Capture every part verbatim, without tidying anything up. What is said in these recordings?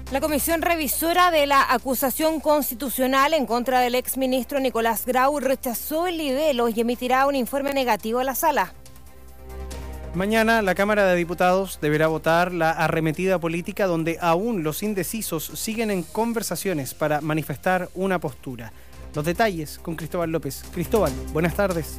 La comisión revisora de la acusación constitucional en contra del exministro Nicolás Grau rechazó el libelo y emitirá un informe negativo a la sala. Mañana la Cámara de Diputados deberá votar la arremetida política donde aún los indecisos siguen en conversaciones para manifestar una postura. Los detalles con Cristóbal López. Cristóbal, buenas tardes.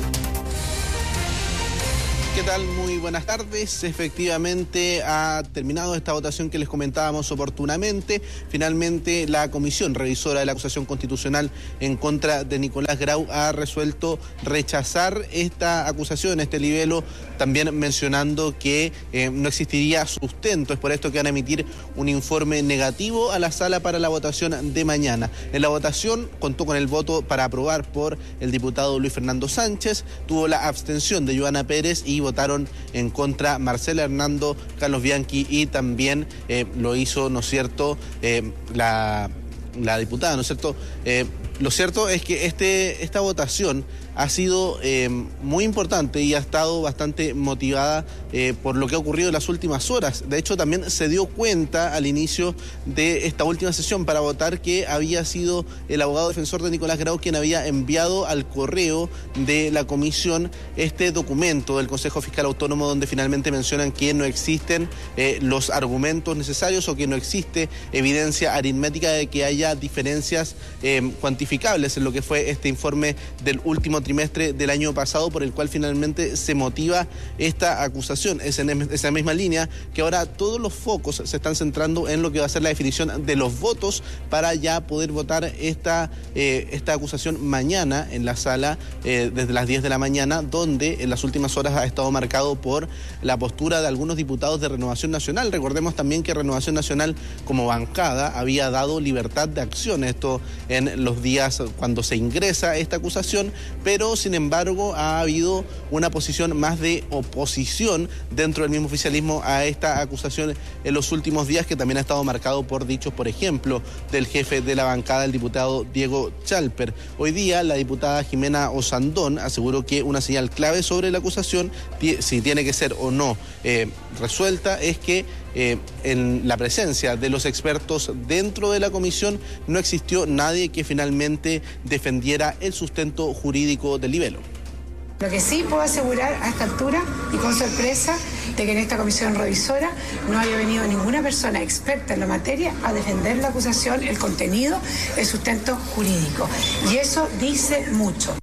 ¿Qué tal? Muy buenas tardes. Efectivamente ha terminado esta votación que les comentábamos oportunamente. Finalmente la comisión revisora de la acusación constitucional en contra de Nicolás Grau ha resuelto rechazar esta acusación, este libelo, también mencionando que eh, no existiría sustento. Es por esto que van a emitir un informe negativo a la sala para la votación de mañana. En la votación contó con el voto para aprobar por el diputado Luis Fernando Sánchez, tuvo la abstención de Joana Pérez y votaron en contra Marcela Hernando, Carlos Bianchi y también eh, lo hizo, ¿no es cierto?, eh, la, la diputada, ¿no es cierto? Eh, lo cierto es que este, esta votación ha sido eh, muy importante y ha estado bastante motivada eh, por lo que ha ocurrido en las últimas horas. De hecho, también se dio cuenta al inicio de esta última sesión para votar que había sido el abogado defensor de Nicolás Grau quien había enviado al correo de la comisión este documento del Consejo Fiscal Autónomo donde finalmente mencionan que no existen eh, los argumentos necesarios o que no existe evidencia aritmética de que haya diferencias eh, cuantificables en lo que fue este informe del último trimestre del año pasado, por el cual finalmente se motiva esta acusación. Es en esa misma línea que ahora todos los focos se están centrando en lo que va a ser la definición de los votos para ya poder votar esta, eh, esta acusación mañana en la sala eh, desde las diez de la mañana, donde en las últimas horas ha estado marcado por la postura de algunos diputados de Renovación Nacional. Recordemos también que Renovación Nacional como bancada había dado libertad de acción, esto en los días cuando se ingresa esta acusación, pero sin embargo ha habido una posición más de oposición dentro del mismo oficialismo a esta acusación en los últimos días, que también ha estado marcado por dichos, por ejemplo, del jefe de la bancada, el diputado Diego Chalper. Hoy día la diputada Jimena Osandón aseguró que una señal clave sobre la acusación, si tiene que ser o no eh, resuelta, es que Eh, en la presencia de los expertos dentro de la comisión no existió nadie que finalmente defendiera el sustento jurídico del libelo. Lo que sí puedo asegurar a esta altura y con sorpresa de que en esta comisión revisora no haya venido ninguna persona experta en la materia a defender la acusación, el contenido, el sustento jurídico. Y eso dice mucho.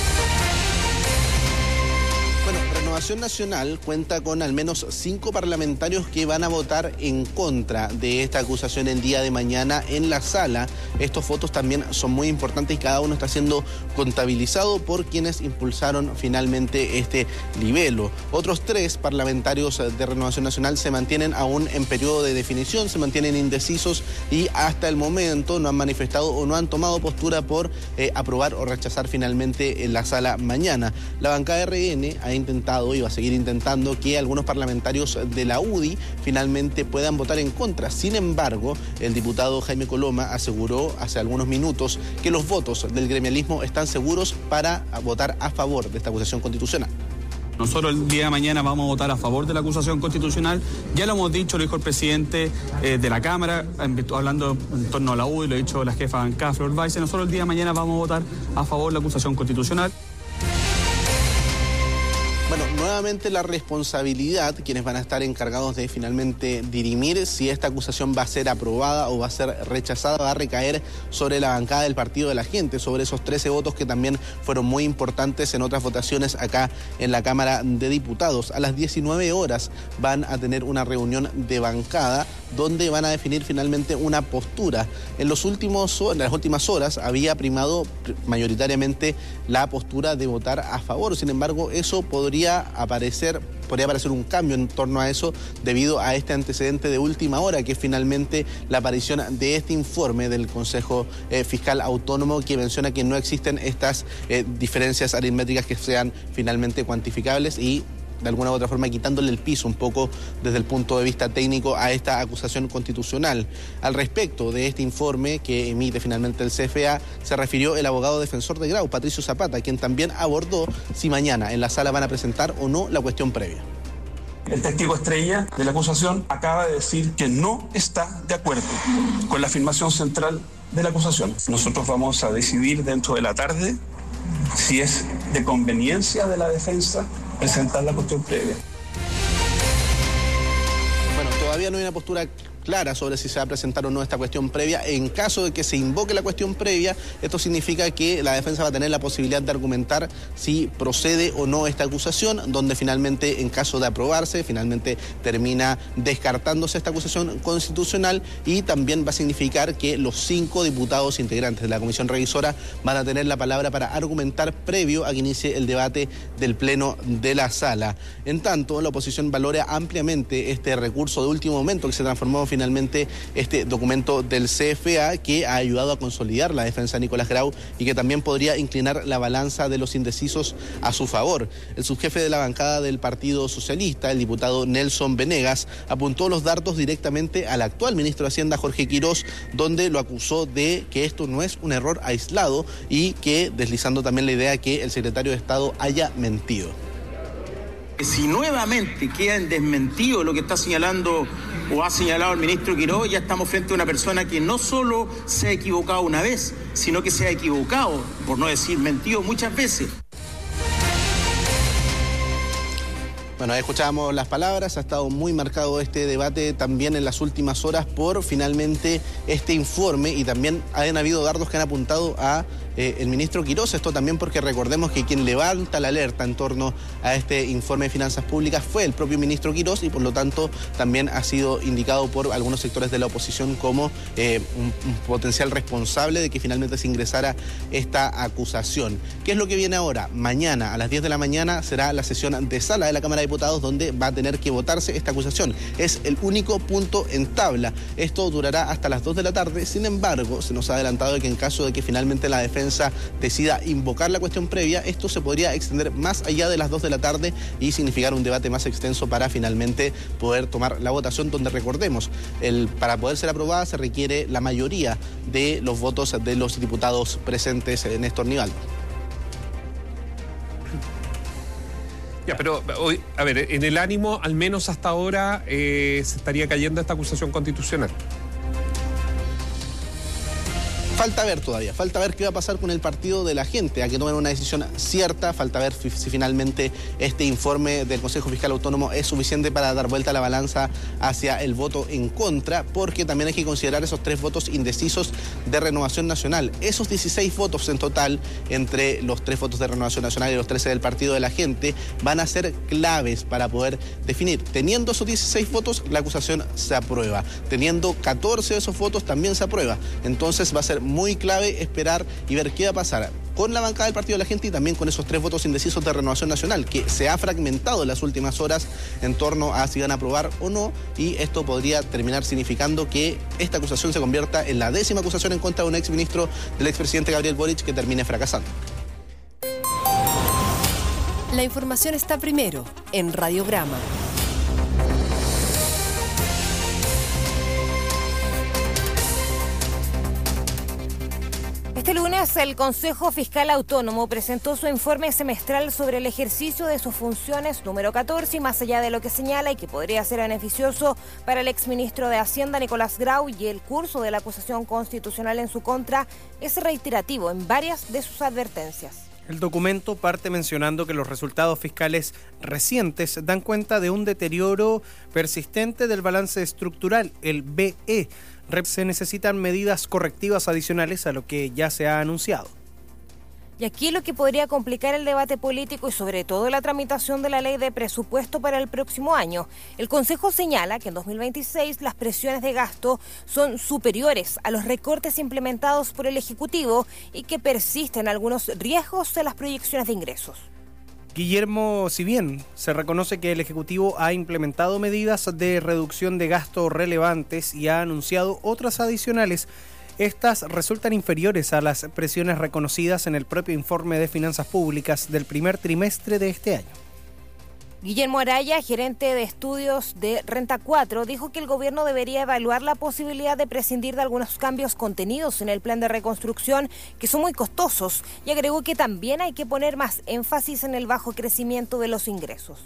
Renovación Nacional cuenta con al menos cinco parlamentarios que van a votar en contra de esta acusación el día de mañana en la sala. Estos votos también son muy importantes y cada uno está siendo contabilizado por quienes impulsaron finalmente este libelo. Otros tres parlamentarios de Renovación Nacional se mantienen aún en periodo de definición, se mantienen indecisos y hasta el momento no han manifestado o no han tomado postura por eh, aprobar o rechazar finalmente en la sala mañana. La bancada R N ha intentado y va a seguir intentando que algunos parlamentarios de la U D I finalmente puedan votar en contra. Sin embargo, el diputado Jaime Coloma aseguró hace algunos minutos que los votos del gremialismo están seguros para votar a favor de esta acusación constitucional. Nosotros el día de mañana vamos a votar a favor de la acusación constitucional. Ya lo hemos dicho, lo dijo el presidente eh, de la Cámara, hablando en torno a la U D I, lo ha dicho la jefa de bancada, Flor Báez. Nosotros el día de mañana vamos a votar a favor de la acusación constitucional. Bueno, nuevamente la responsabilidad, quienes van a estar encargados de finalmente dirimir si esta acusación va a ser aprobada o va a ser rechazada, va a recaer sobre la bancada del Partido de la Gente, sobre esos trece votos que también fueron muy importantes en otras votaciones acá en la Cámara de Diputados. A las diecinueve horas van a tener una reunión de bancada donde van a definir finalmente una postura. En, los últimos, en las últimas horas había primado mayoritariamente la postura de votar a favor, sin embargo eso podría aparecer, podría aparecer un cambio en torno a eso debido a este antecedente de última hora, que es finalmente la aparición de este informe del Consejo eh, Fiscal Autónomo que menciona que no existen estas eh, diferencias aritméticas que sean finalmente cuantificables y de alguna u otra forma quitándole el piso un poco desde el punto de vista técnico a esta acusación constitucional. Al respecto de este informe que emite finalmente el C F A, se refirió el abogado defensor de Grau, Patricio Zapata, quien también abordó si mañana en la sala van a presentar o no la cuestión previa. El testigo estrella de la acusación acaba de decir que no está de acuerdo con la afirmación central de la acusación. Nosotros vamos a decidir dentro de la tarde si es de conveniencia de la defensa presentar la cuestión previa. Bueno, todavía no hay una postura clara sobre si se va a presentar o no esta cuestión previa. En caso de que se invoque la cuestión previa, esto significa que la defensa va a tener la posibilidad de argumentar si procede o no esta acusación, donde finalmente, en caso de aprobarse, finalmente termina descartándose esta acusación constitucional, y también va a significar que los cinco diputados integrantes de la comisión revisora van a tener la palabra para argumentar previo a que inicie el debate del pleno de la sala. En tanto, la oposición valora ampliamente este recurso de último momento que se transformó finalmente este documento del C F A, que ha ayudado a consolidar la defensa de Nicolás Grau y que también podría inclinar la balanza de los indecisos a su favor. El subjefe de la bancada del Partido Socialista, el diputado Nelson Venegas, apuntó los dardos directamente al actual ministro de Hacienda, Jorge Quirós, donde lo acusó de que esto no es un error aislado y que, deslizando también la idea que el secretario de Estado haya mentido. Si nuevamente queda en desmentido lo que está señalando o ha señalado el ministro Quirós, ya estamos frente a una persona que no solo se ha equivocado una vez, sino que se ha equivocado, por no decir mentido, muchas veces. Bueno, ahí escuchábamos las palabras. Ha estado muy marcado este debate también en las últimas horas por finalmente este informe, y también han habido dardos que han apuntado a eh, el ministro Quirós. Esto también porque recordemos que quien levanta la alerta en torno a este informe de finanzas públicas fue el propio ministro Quirós, y por lo tanto también ha sido indicado por algunos sectores de la oposición como eh, un, un potencial responsable de que finalmente se ingresara esta acusación. ¿Qué es lo que viene ahora? Mañana a las diez de la mañana será la sesión de sala de la Cámara de Diputados, donde va a tener que votarse esta acusación. Es el único punto en tabla. Esto durará hasta las dos de la tarde. Sin embargo, se nos ha adelantado de que en caso de que finalmente la defensa decida invocar la cuestión previa, esto se podría extender más allá de las dos de la tarde y significar un debate más extenso para finalmente poder tomar la votación, donde recordemos, el, para poder ser aprobada se requiere la mayoría de los votos de los diputados presentes en Néstor Nivaldo. Ya, pero hoy, a ver, en el ánimo, al menos hasta ahora, eh, se estaría cayendo esta acusación constitucional. Falta ver todavía, falta ver qué va a pasar con el partido de la gente, a que tomen una decisión cierta. Falta ver si finalmente este informe del Consejo Fiscal Autónomo es suficiente para dar vuelta a la balanza hacia el voto en contra, porque también hay que considerar esos tres votos indecisos de Renovación Nacional. Esos dieciséis votos en total, entre los tres votos de Renovación Nacional y los trece del partido de la gente, van a ser claves para poder definir. Teniendo esos dieciséis votos, la acusación se aprueba. Teniendo catorce de esos votos, también se aprueba. Entonces va a ser muy clave esperar y ver qué va a pasar con la bancada del partido de la gente y también con esos tres votos indecisos de Renovación Nacional, que se ha fragmentado en las últimas horas en torno a si van a aprobar o no, y esto podría terminar significando que esta acusación se convierta en la décima acusación en contra de un exministro del expresidente Gabriel Boric que termine fracasando. La información está primero en Radiograma. Este lunes, el Consejo Fiscal Autónomo presentó su informe semestral sobre el ejercicio de sus funciones número catorce, y más allá de lo que señala y que podría ser beneficioso para el exministro de Hacienda, Nicolás Grau, y el curso de la acusación constitucional en su contra, es reiterativo en varias de sus advertencias. El documento parte mencionando que los resultados fiscales recientes dan cuenta de un deterioro persistente del balance estructural, el B E. Se necesitan medidas correctivas adicionales a lo que ya se ha anunciado. Y aquí lo que podría complicar el debate político y sobre todo la tramitación de la ley de presupuesto para el próximo año. El Consejo señala que en dos mil veintiséis las presiones de gasto son superiores a los recortes implementados por el Ejecutivo y que persisten algunos riesgos en las proyecciones de ingresos. Guillermo, si bien se reconoce que el Ejecutivo ha implementado medidas de reducción de gasto relevantes y ha anunciado otras adicionales, estas resultan inferiores a las presiones reconocidas en el propio informe de finanzas públicas del primer trimestre de este año. Guillermo Araya, gerente de estudios de Renta cuatro, dijo que el gobierno debería evaluar la posibilidad de prescindir de algunos cambios contenidos en el plan de reconstrucción que son muy costosos, y agregó que también hay que poner más énfasis en el bajo crecimiento de los ingresos.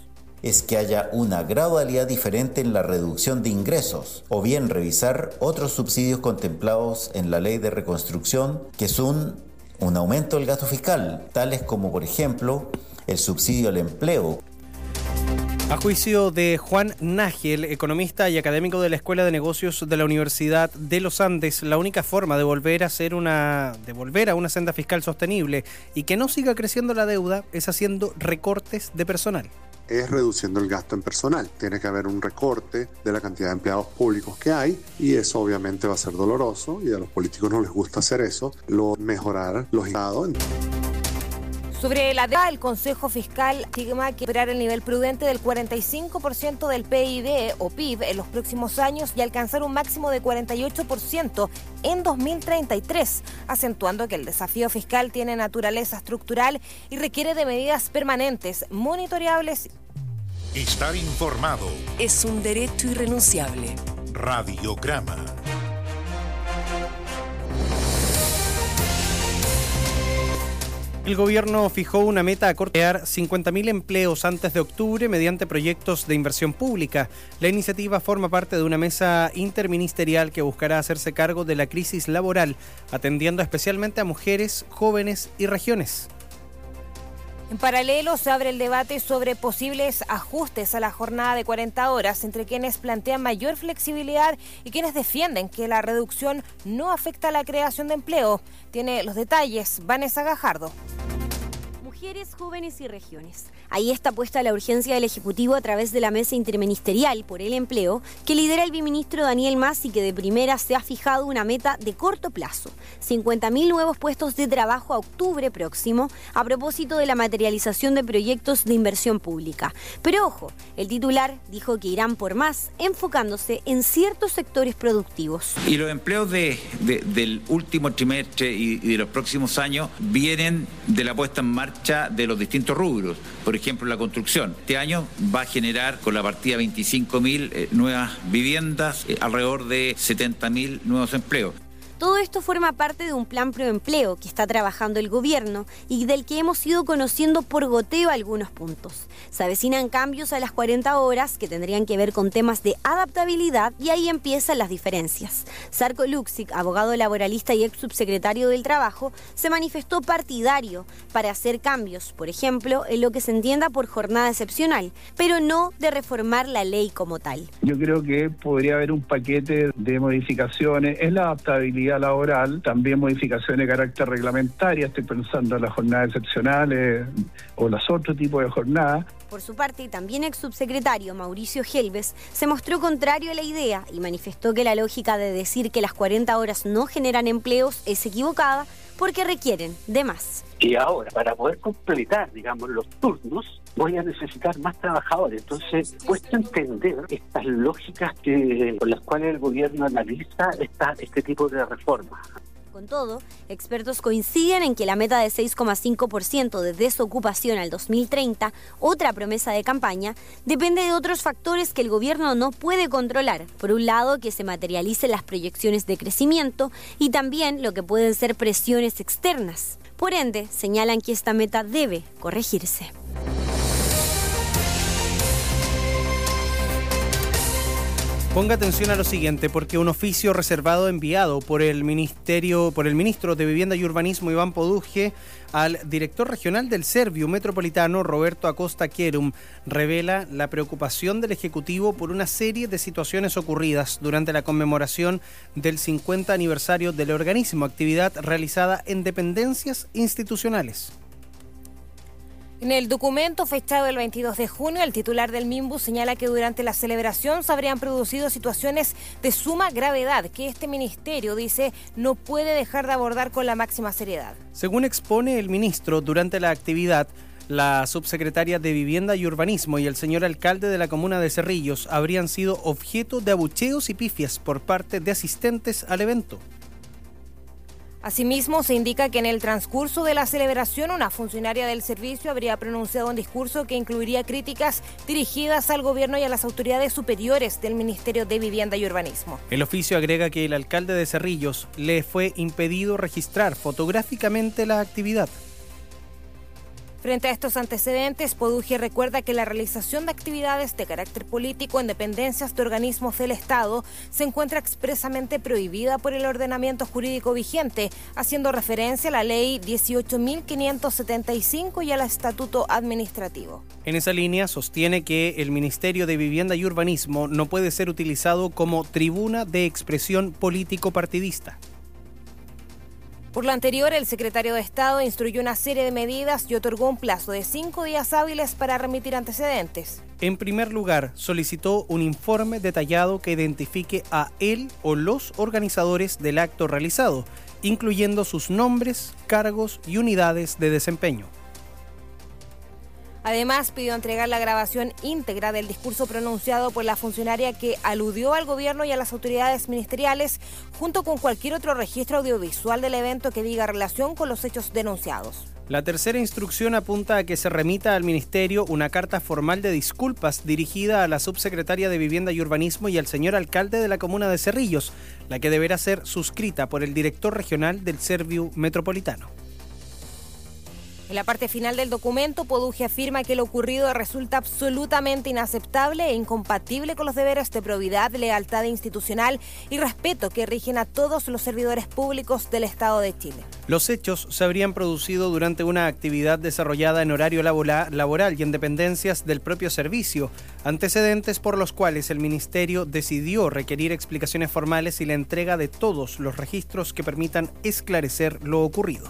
es que haya una gradualidad diferente en la reducción de ingresos, o bien revisar otros subsidios contemplados en la ley de reconstrucción, que son un aumento del gasto fiscal, tales como, por ejemplo, el subsidio al empleo. A juicio de Juan Nagel, economista y académico de la Escuela de Negocios de la Universidad de los Andes, la única forma de volver a ser una, de volver a una senda fiscal sostenible y que no siga creciendo la deuda es haciendo recortes de personal. Es reduciendo el gasto en personal. Tiene que haber un recorte de la cantidad de empleados públicos que hay y eso obviamente va a ser doloroso y a los políticos no les gusta hacer eso, lo mejorar los estados. Sobre la deuda, el Consejo Fiscal estima que esperar el nivel prudente del cuarenta y cinco por ciento del P I B o P I B en los próximos años y alcanzar un máximo de cuarenta y ocho por ciento en dos mil treinta y tres, acentuando que el desafío fiscal tiene naturaleza estructural y requiere de medidas permanentes, monitoreables. Estar informado es un derecho irrenunciable. Radiograma. El gobierno fijó una meta a corto plazo de crear cincuenta mil empleos antes de octubre mediante proyectos de inversión pública. La iniciativa forma parte de una mesa interministerial que buscará hacerse cargo de la crisis laboral, atendiendo especialmente a mujeres, jóvenes y regiones. En paralelo, se abre el debate sobre posibles ajustes a la jornada de cuarenta horas entre quienes plantean mayor flexibilidad y quienes defienden que la reducción no afecta a la creación de empleo. Tiene los detalles Vanessa Gajardo. Mujeres, jóvenes y regiones. Ahí está puesta la urgencia del Ejecutivo a través de la Mesa Interministerial por el Empleo, que lidera el viceministro Daniel Mas y que de primera se ha fijado una meta de corto plazo, cincuenta mil nuevos puestos de trabajo a octubre próximo, a propósito de la materialización de proyectos de inversión pública. Pero ojo, el titular dijo que irán por más, enfocándose en ciertos sectores productivos. Y los empleos de, de, del último trimestre y, y de los próximos años vienen de la puesta en marcha de los distintos rubros. Por ejemplo, la construcción. Este año va a generar con la partida veinticinco mil eh, nuevas viviendas, eh, alrededor de setenta mil nuevos empleos. Todo esto forma parte de un plan proempleo que está trabajando el gobierno y del que hemos ido conociendo por goteo algunos puntos. Se avecinan cambios a las cuarenta horas que tendrían que ver con temas de adaptabilidad y ahí empiezan las diferencias. Sarko Luksic, abogado laboralista y ex subsecretario del Trabajo, se manifestó partidario para hacer cambios, por ejemplo, en lo que se entienda por jornada excepcional, pero no de reformar la ley como tal. Yo creo que podría haber un paquete de modificaciones en la adaptabilidad laboral, también modificaciones de carácter reglamentaria, estoy pensando en las jornadas excepcionales o los otros tipos de jornadas. Por su parte, también ex subsecretario Mauricio Helves se mostró contrario a la idea y manifestó que la lógica de decir que las cuarenta horas no generan empleos es equivocada porque requieren de más. Y ahora, para poder completar, digamos, los turnos, voy a necesitar más trabajadores. Entonces, cuesta entender estas lógicas que, con las cuales el gobierno analiza esta, este tipo de reformas. Con todo, expertos coinciden en que la meta de seis coma cinco por ciento de desocupación al dos mil treinta, otra promesa de campaña, depende de otros factores que el gobierno no puede controlar. Por un lado, que se materialicen las proyecciones de crecimiento y también lo que pueden ser presiones externas. Por ende, señalan que esta meta debe corregirse. Ponga atención a lo siguiente, porque un oficio reservado enviado por el Ministerio, por el ministro de Vivienda y Urbanismo, Iván Poduje, al director regional del Serviu Metropolitano, Roberto Acosta Quierum, revela la preocupación del Ejecutivo por una serie de situaciones ocurridas durante la conmemoración del cincuenta aniversario del organismo, actividad realizada en dependencias institucionales. En el documento fechado el veintidós de junio, el titular del MIMBU señala que durante la celebración se habrían producido situaciones de suma gravedad que este ministerio, dice, no puede dejar de abordar con la máxima seriedad. Según expone el ministro, durante la actividad, la subsecretaria de Vivienda y Urbanismo y el señor alcalde de la comuna de Cerrillos habrían sido objeto de abucheos y pifias por parte de asistentes al evento. Asimismo, se indica que en el transcurso de la celebración una funcionaria del servicio habría pronunciado un discurso que incluiría críticas dirigidas al gobierno y a las autoridades superiores del Ministerio de Vivienda y Urbanismo. El oficio agrega que el alcalde de Cerrillos le fue impedido registrar fotográficamente la actividad. Frente a estos antecedentes, Poduje recuerda que la realización de actividades de carácter político en dependencias de organismos del Estado se encuentra expresamente prohibida por el ordenamiento jurídico vigente, haciendo referencia a la Ley dieciocho mil quinientos setenta y cinco y al Estatuto Administrativo. En esa línea, sostiene que el Ministerio de Vivienda y Urbanismo no puede ser utilizado como tribuna de expresión político-partidista. Por lo anterior, el secretario de Estado instruyó una serie de medidas y otorgó un plazo de cinco días hábiles para remitir antecedentes. En primer lugar, solicitó un informe detallado que identifique a él o los organizadores del acto realizado, incluyendo sus nombres, cargos y unidades de desempeño. Además, pidió entregar la grabación íntegra del discurso pronunciado por la funcionaria que aludió al gobierno y a las autoridades ministeriales, junto con cualquier otro registro audiovisual del evento que diga relación con los hechos denunciados. La tercera instrucción apunta a que se remita al Ministerio una carta formal de disculpas dirigida a la subsecretaria de Vivienda y Urbanismo y al señor alcalde de la comuna de Cerrillos, la que deberá ser suscrita por el director regional del Serviu Metropolitano. En la parte final del documento, Poduje afirma que lo ocurrido resulta absolutamente inaceptable e incompatible con los deberes de probidad, lealtad institucional y respeto que rigen a todos los servidores públicos del Estado de Chile. Los hechos se habrían producido durante una actividad desarrollada en horario laboral y en dependencias del propio servicio, antecedentes por los cuales el Ministerio decidió requerir explicaciones formales y la entrega de todos los registros que permitan esclarecer lo ocurrido.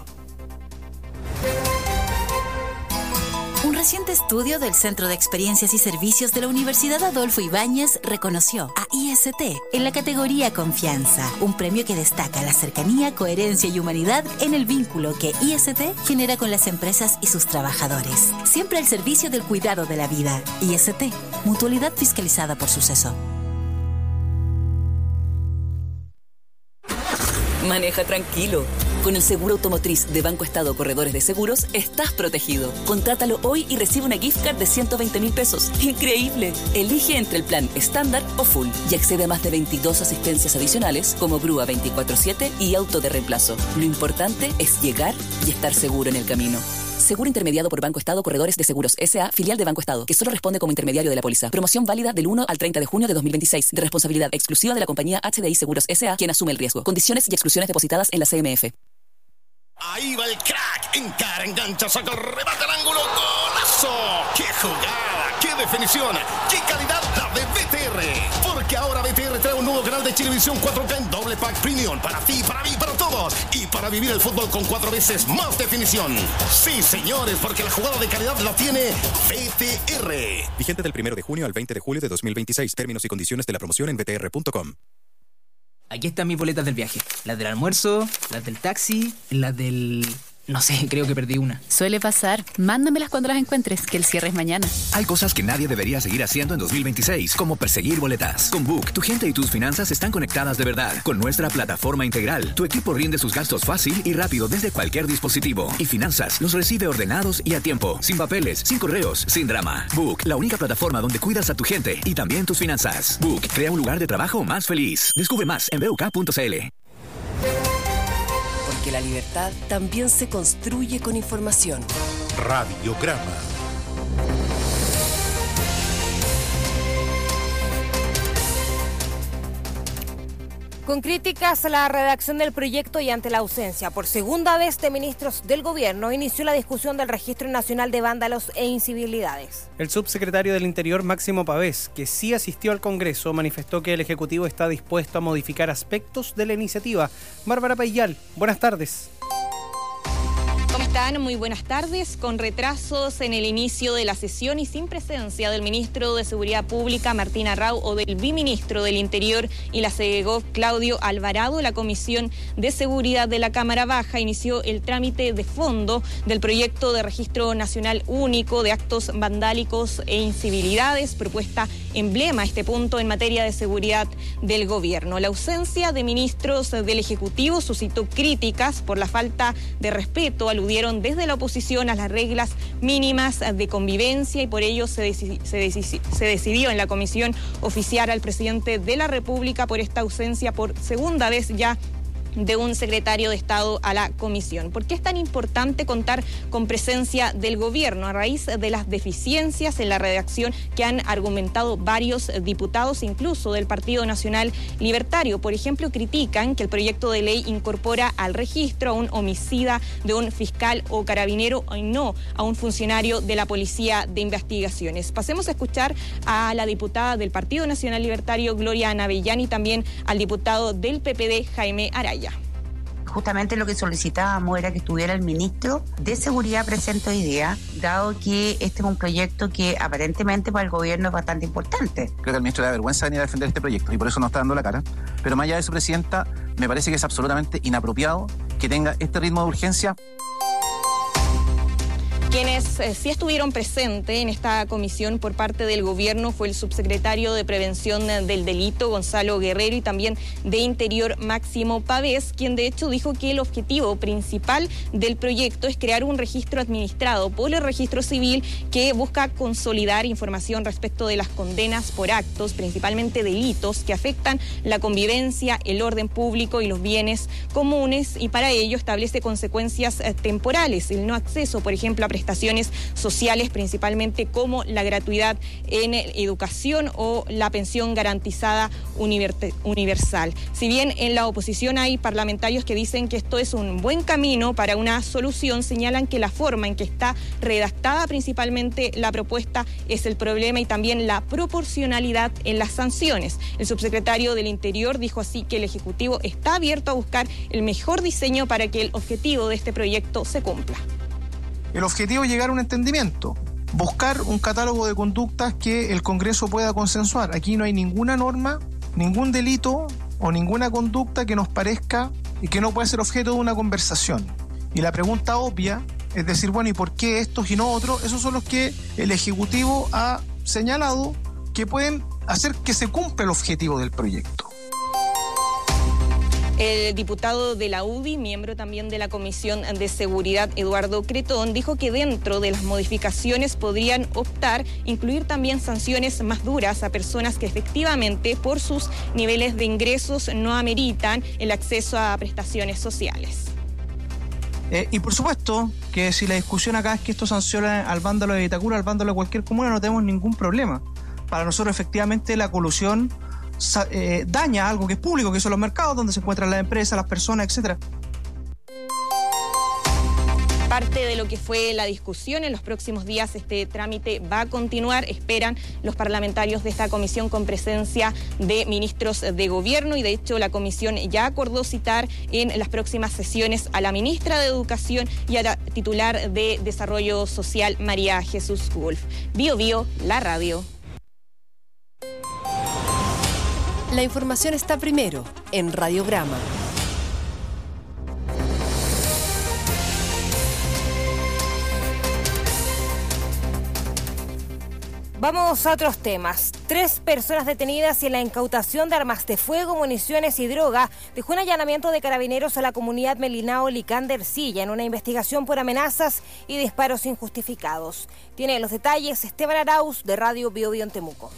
Un reciente estudio del Centro de Experiencias y Servicios de la Universidad Adolfo Ibáñez reconoció a I S T en la categoría Confianza, un premio que destaca la cercanía, coherencia y humanidad en el vínculo que I S T genera con las empresas y sus trabajadores. Siempre al servicio del cuidado de la vida. I S T, mutualidad fiscalizada por Suceso. Maneja tranquilo. Con el seguro automotriz de Banco Estado Corredores de Seguros, estás protegido. Contrátalo hoy y recibe una gift card de ciento veinte mil pesos. ¡Increíble! Elige entre el plan estándar o full y accede a más de veintidós asistencias adicionales como grúa veinticuatro siete y auto de reemplazo. Lo importante es llegar y estar seguro en el camino. Seguro intermediado por Banco Estado Corredores de Seguros S A, filial de Banco Estado, que solo responde como intermediario de la póliza. Promoción válida del uno al treinta de junio de dos mil veintiséis, de responsabilidad exclusiva de la compañía H D I Seguros S A, quien asume el riesgo. Condiciones y exclusiones depositadas en la C M F. Ahí va el crack, encara, engancha, saca el remate al ángulo, ¡golazo! ¡Qué jugada! ¡Qué definición! ¡Qué calidad la de B T R! Porque ahora B T R trae un nuevo canal de Chilevisión cuatro K en doble pack premium para ti, para mí, para todos y para vivir el fútbol con cuatro veces más definición. Sí, señores, porque la jugada de calidad la tiene B T R. Vigente del primero de junio al veinte de julio de dos mil veintiséis. Términos y condiciones de la promoción en b t r punto com. Aquí están mis boletas del viaje. Las del almuerzo, las del taxi, las del... No sé, creo que perdí una. Suele pasar. Mándamelas cuando las encuentres, que el cierre es mañana. Hay cosas que nadie debería seguir haciendo en dos mil veintiséis, como perseguir boletas. Con Book, tu gente y tus finanzas están conectadas de verdad. Con nuestra plataforma integral, tu equipo rinde sus gastos fácil y rápido desde cualquier dispositivo. Y finanzas los recibe ordenados y a tiempo. Sin papeles, sin correos, sin drama. Book, la única plataforma donde cuidas a tu gente y también tus finanzas. Book, crea un lugar de trabajo más feliz. Descubre más en b u k punto c l. Que la libertad también se construye con información. Radiograma. Con críticas a la redacción del proyecto y ante la ausencia por segunda vez de ministros del gobierno, inició la discusión del Registro Nacional de Vándalos e Incivilidades. El subsecretario del Interior, Máximo Pavés, que sí asistió al Congreso, manifestó que el Ejecutivo está dispuesto a modificar aspectos de la iniciativa. Bárbara Payal, buenas tardes. ¿Cómo están? Muy buenas tardes. Con retrasos en el inicio de la sesión y sin presencia del ministro de Seguridad Pública, Martín Arrau, o del viceministro del Interior y la SEGOV, Claudio Alvarado, la Comisión de Seguridad de la Cámara Baja inició el trámite de fondo del proyecto de Registro Nacional Único de Actos Vandálicos e Incivilidades, propuesta emblema a este punto en materia de seguridad del gobierno. La ausencia de ministros del Ejecutivo suscitó críticas por la falta de respeto al aludieron desde la oposición a las reglas mínimas de convivencia y por ello se, deci- se, deci- se decidió en la comisión oficiar al presidente de la República por esta ausencia por segunda vez ya de un secretario de Estado a la comisión. ¿Por qué es tan importante contar con presencia del gobierno? A raíz de las deficiencias en la redacción que han argumentado varios diputados, incluso del Partido Nacional Libertario. Por ejemplo, critican que el proyecto de ley incorpora al registro a un homicida de un fiscal o carabinero y no a un funcionario de la Policía de Investigaciones. Pasemos a escuchar a la diputada del Partido Nacional Libertario, Gloria Navellán, y también al diputado del P P D, Jaime Araya. Justamente lo que solicitábamos era que estuviera el ministro de Seguridad presente hoy día, dado que este es un proyecto que aparentemente para el gobierno es bastante importante. Creo que al ministro le da vergüenza venir a defender este proyecto y por eso no está dando la cara. Pero más allá de eso, Presidenta, me parece que es absolutamente inapropiado que tenga este ritmo de urgencia. Quienes eh, sí estuvieron presentes en esta comisión por parte del gobierno fue el subsecretario de Prevención del Delito, Gonzalo Guerrero, y también de Interior, Máximo Pavés, quien de hecho dijo que el objetivo principal del proyecto es crear un registro administrado por el Registro Civil que busca consolidar información respecto de las condenas por actos, principalmente delitos, que afectan la convivencia, el orden público y los bienes comunes, y para ello establece consecuencias eh, temporales, el no acceso, por ejemplo, a prestaciones sociales, principalmente como la gratuidad en educación o la pensión garantizada universal. Si bien en la oposición hay parlamentarios que dicen que esto es un buen camino para una solución, señalan que la forma en que está redactada principalmente la propuesta es el problema y también la proporcionalidad en las sanciones. El subsecretario del Interior dijo así que el Ejecutivo está abierto a buscar el mejor diseño para que el objetivo de este proyecto se cumpla. El objetivo es llegar a un entendimiento, buscar un catálogo de conductas que el Congreso pueda consensuar. Aquí no hay ninguna norma, ningún delito o ninguna conducta que nos parezca y que no pueda ser objeto de una conversación. Y la pregunta obvia es decir, bueno, ¿y por qué estos y no otros? Esos son los que el Ejecutivo ha señalado que pueden hacer que se cumpla el objetivo del proyecto. El diputado de la U D I, miembro también de la Comisión de Seguridad, Eduardo Cretón, dijo que dentro de las modificaciones podrían optar incluir también sanciones más duras a personas que efectivamente por sus niveles de ingresos no ameritan el acceso a prestaciones sociales. Eh, y por supuesto que si la discusión acá es que esto sanciona al vándalo de Vitacura, al vándalo de cualquier comuna, no tenemos ningún problema. Para nosotros efectivamente la colusión Eh, daña algo que es público, que son los mercados donde se encuentran las empresas, las personas, etcétera. Parte de lo que fue la discusión, en los próximos días este trámite va a continuar. Esperan los parlamentarios de esta comisión con presencia de ministros de gobierno y de hecho la comisión ya acordó citar en las próximas sesiones a la ministra de Educación y a la titular de Desarrollo Social, María Jesús Wolf. Bio Bio, la radio. La información está primero en Radiograma. Vamos a otros temas. Tres personas detenidas y la incautación de armas de fuego, municiones y droga dejó un allanamiento de carabineros a la comunidad Melinao Licán de Ercilla en una investigación por amenazas y disparos injustificados. Tiene los detalles Esteban Arauz de Radio Bio Bio en Temuco.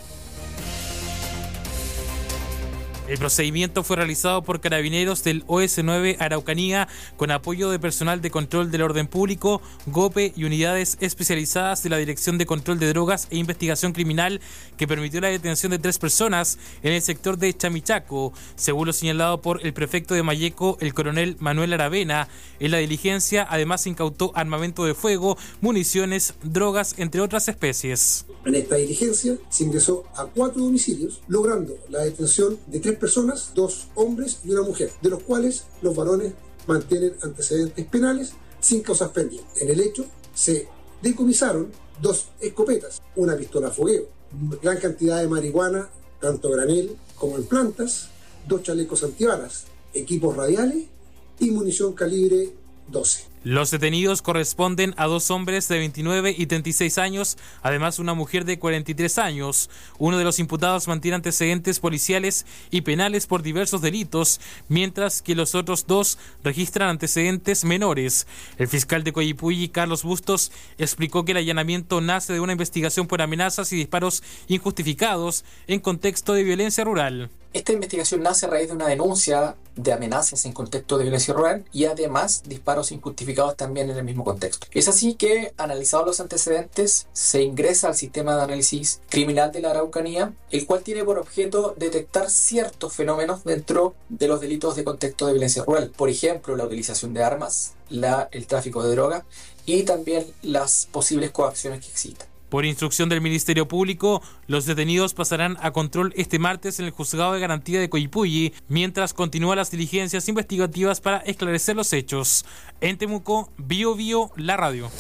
El procedimiento fue realizado por carabineros del O S nueve Araucanía con apoyo de personal de control del orden público, GOPE y unidades especializadas de la Dirección de Control de Drogas e Investigación Criminal, que permitió la detención de tres personas en el sector de Chamichaco, según lo señalado por el prefecto de Malleco, el coronel Manuel Aravena. En la diligencia además se incautó armamento de fuego, municiones, drogas, entre otras especies. En esta diligencia se ingresó a cuatro domicilios, logrando la detención de tres personas, dos hombres y una mujer, de los cuales los varones mantienen antecedentes penales sin causas pendientes. En el hecho se decomisaron dos escopetas, una pistola fogueo, gran cantidad de marihuana, tanto granel como en plantas, dos chalecos antibalas, equipos radiales y munición calibre doce. Los detenidos corresponden a dos hombres de veintinueve y treinta y seis años, además una mujer de cuarenta y tres años. Uno de los imputados mantiene antecedentes policiales y penales por diversos delitos, mientras que los otros dos registran antecedentes menores. El fiscal de Coyipulli, Carlos Bustos, explicó que el allanamiento nace de una investigación por amenazas y disparos injustificados en contexto de violencia rural. Esta investigación nace a raíz de una denuncia de amenazas en contexto de violencia rural y además disparos injustificados también en el mismo contexto. Es así que, analizados los antecedentes, se ingresa al sistema de análisis criminal de la Araucanía, el cual tiene por objeto detectar ciertos fenómenos dentro de los delitos de contexto de violencia rural. Por ejemplo, la utilización de armas, la, el tráfico de droga y también las posibles coacciones que existan. Por instrucción del Ministerio Público, los detenidos pasarán a control este martes en el Juzgado de Garantía de Coyipulli, mientras continúan las diligencias investigativas para esclarecer los hechos. En Temuco, Bio Bio, la radio.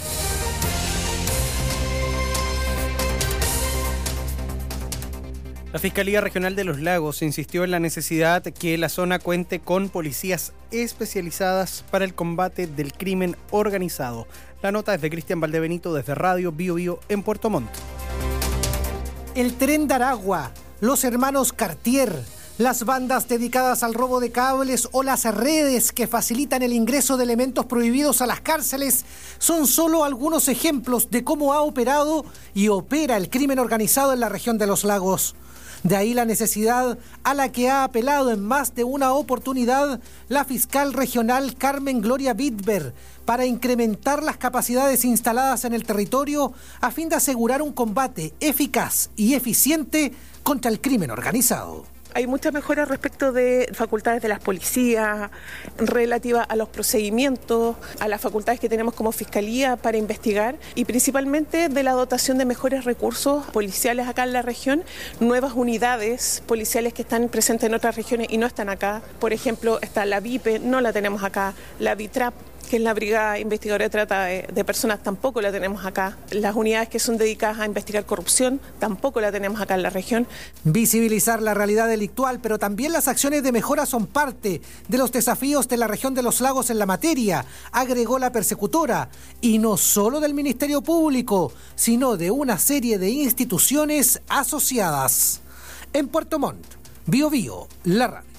La Fiscalía Regional de los Lagos insistió en la necesidad que la zona cuente con policías especializadas para el combate del crimen organizado. La nota es de Cristian Valdebenito desde Radio Bio Bio en Puerto Montt. El Tren de Aragua, los hermanos Cartier, las bandas dedicadas al robo de cables o las redes que facilitan el ingreso de elementos prohibidos a las cárceles son solo algunos ejemplos de cómo ha operado y opera el crimen organizado en la región de los lagos. De ahí la necesidad a la que ha apelado en más de una oportunidad la fiscal regional Carmen Gloria Bitber para incrementar las capacidades instaladas en el territorio a fin de asegurar un combate eficaz y eficiente contra el crimen organizado. Hay muchas mejoras respecto de facultades de las policías, relativas a los procedimientos, a las facultades que tenemos como fiscalía para investigar y principalmente de la dotación de mejores recursos policiales acá en la región, nuevas unidades policiales que están presentes en otras regiones y no están acá. Por ejemplo, está la V I P E, no la tenemos acá, la V I T R A P, que es la Brigada Investigadora de Trata de, de Personas, tampoco la tenemos acá. Las unidades que son dedicadas a investigar corrupción, tampoco la tenemos acá en la región. Visibilizar la realidad delictual, pero también las acciones de mejora son parte de los desafíos de la región de los lagos en la materia, agregó la persecutora, y no solo del Ministerio Público, sino de una serie de instituciones asociadas. En Puerto Montt, Bio Bio, la radio.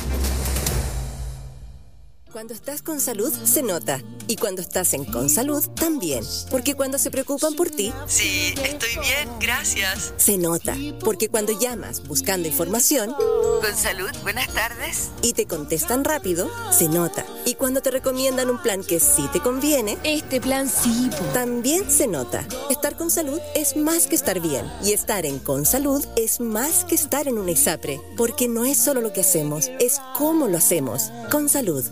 Cuando estás con salud, se nota. Y cuando estás en Consalud, también. Porque cuando se preocupan por ti... Sí, estoy bien, gracias. Se nota. Porque cuando llamas buscando información... Consalud, buenas tardes. Y te contestan rápido, se nota. Y cuando te recomiendan un plan que sí te conviene... Este plan sí. También se nota. Estar con salud es más que estar bien. Y estar en Consalud es más que estar en una ISAPRE. Porque no es solo lo que hacemos, es cómo lo hacemos. Consalud.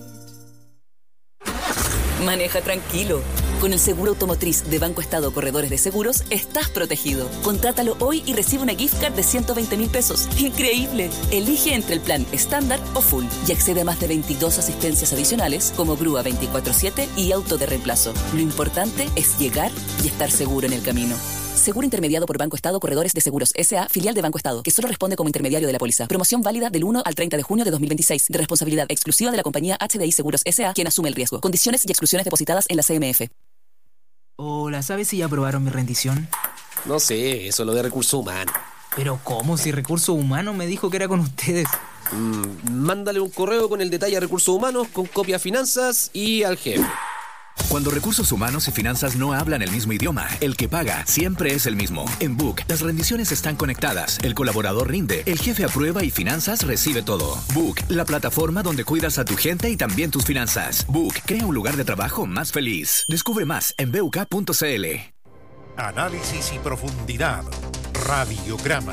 Maneja tranquilo. Con el seguro automotriz de Banco Estado Corredores de Seguros estás protegido. Contrátalo hoy y recibe una gift card de ciento veinte mil pesos. ¡Increíble! Elige entre el plan estándar o full y accede a más de veintidós asistencias adicionales como grúa veinticuatro siete y auto de reemplazo. Lo importante es llegar y estar seguro en el camino. Seguro intermediado por Banco Estado Corredores de Seguros S A, filial de Banco Estado, que solo responde como intermediario de la póliza. Promoción válida del uno al treinta de junio de dos mil veintiséis, de responsabilidad exclusiva de la compañía H D I Seguros S A, quien asume el riesgo. Condiciones y exclusiones depositadas en la C M F. Hola, ¿sabes si ya aprobaron mi rendición? No sé, eso es lo de recursos humanos. ¿Pero cómo? Si recursos humanos me dijo que era con ustedes. Mm, mándale un correo con el detalle a recursos humanos, con copia a finanzas y al jefe. Cuando recursos humanos y finanzas no hablan el mismo idioma, el que paga siempre es el mismo. En Book, las rendiciones están conectadas, el colaborador rinde, el jefe aprueba y finanzas recibe todo. Book, la plataforma donde cuidas a tu gente y también tus finanzas. Book, crea un lugar de trabajo más feliz. Descubre más en b u k punto c l. Análisis y profundidad. Radiograma.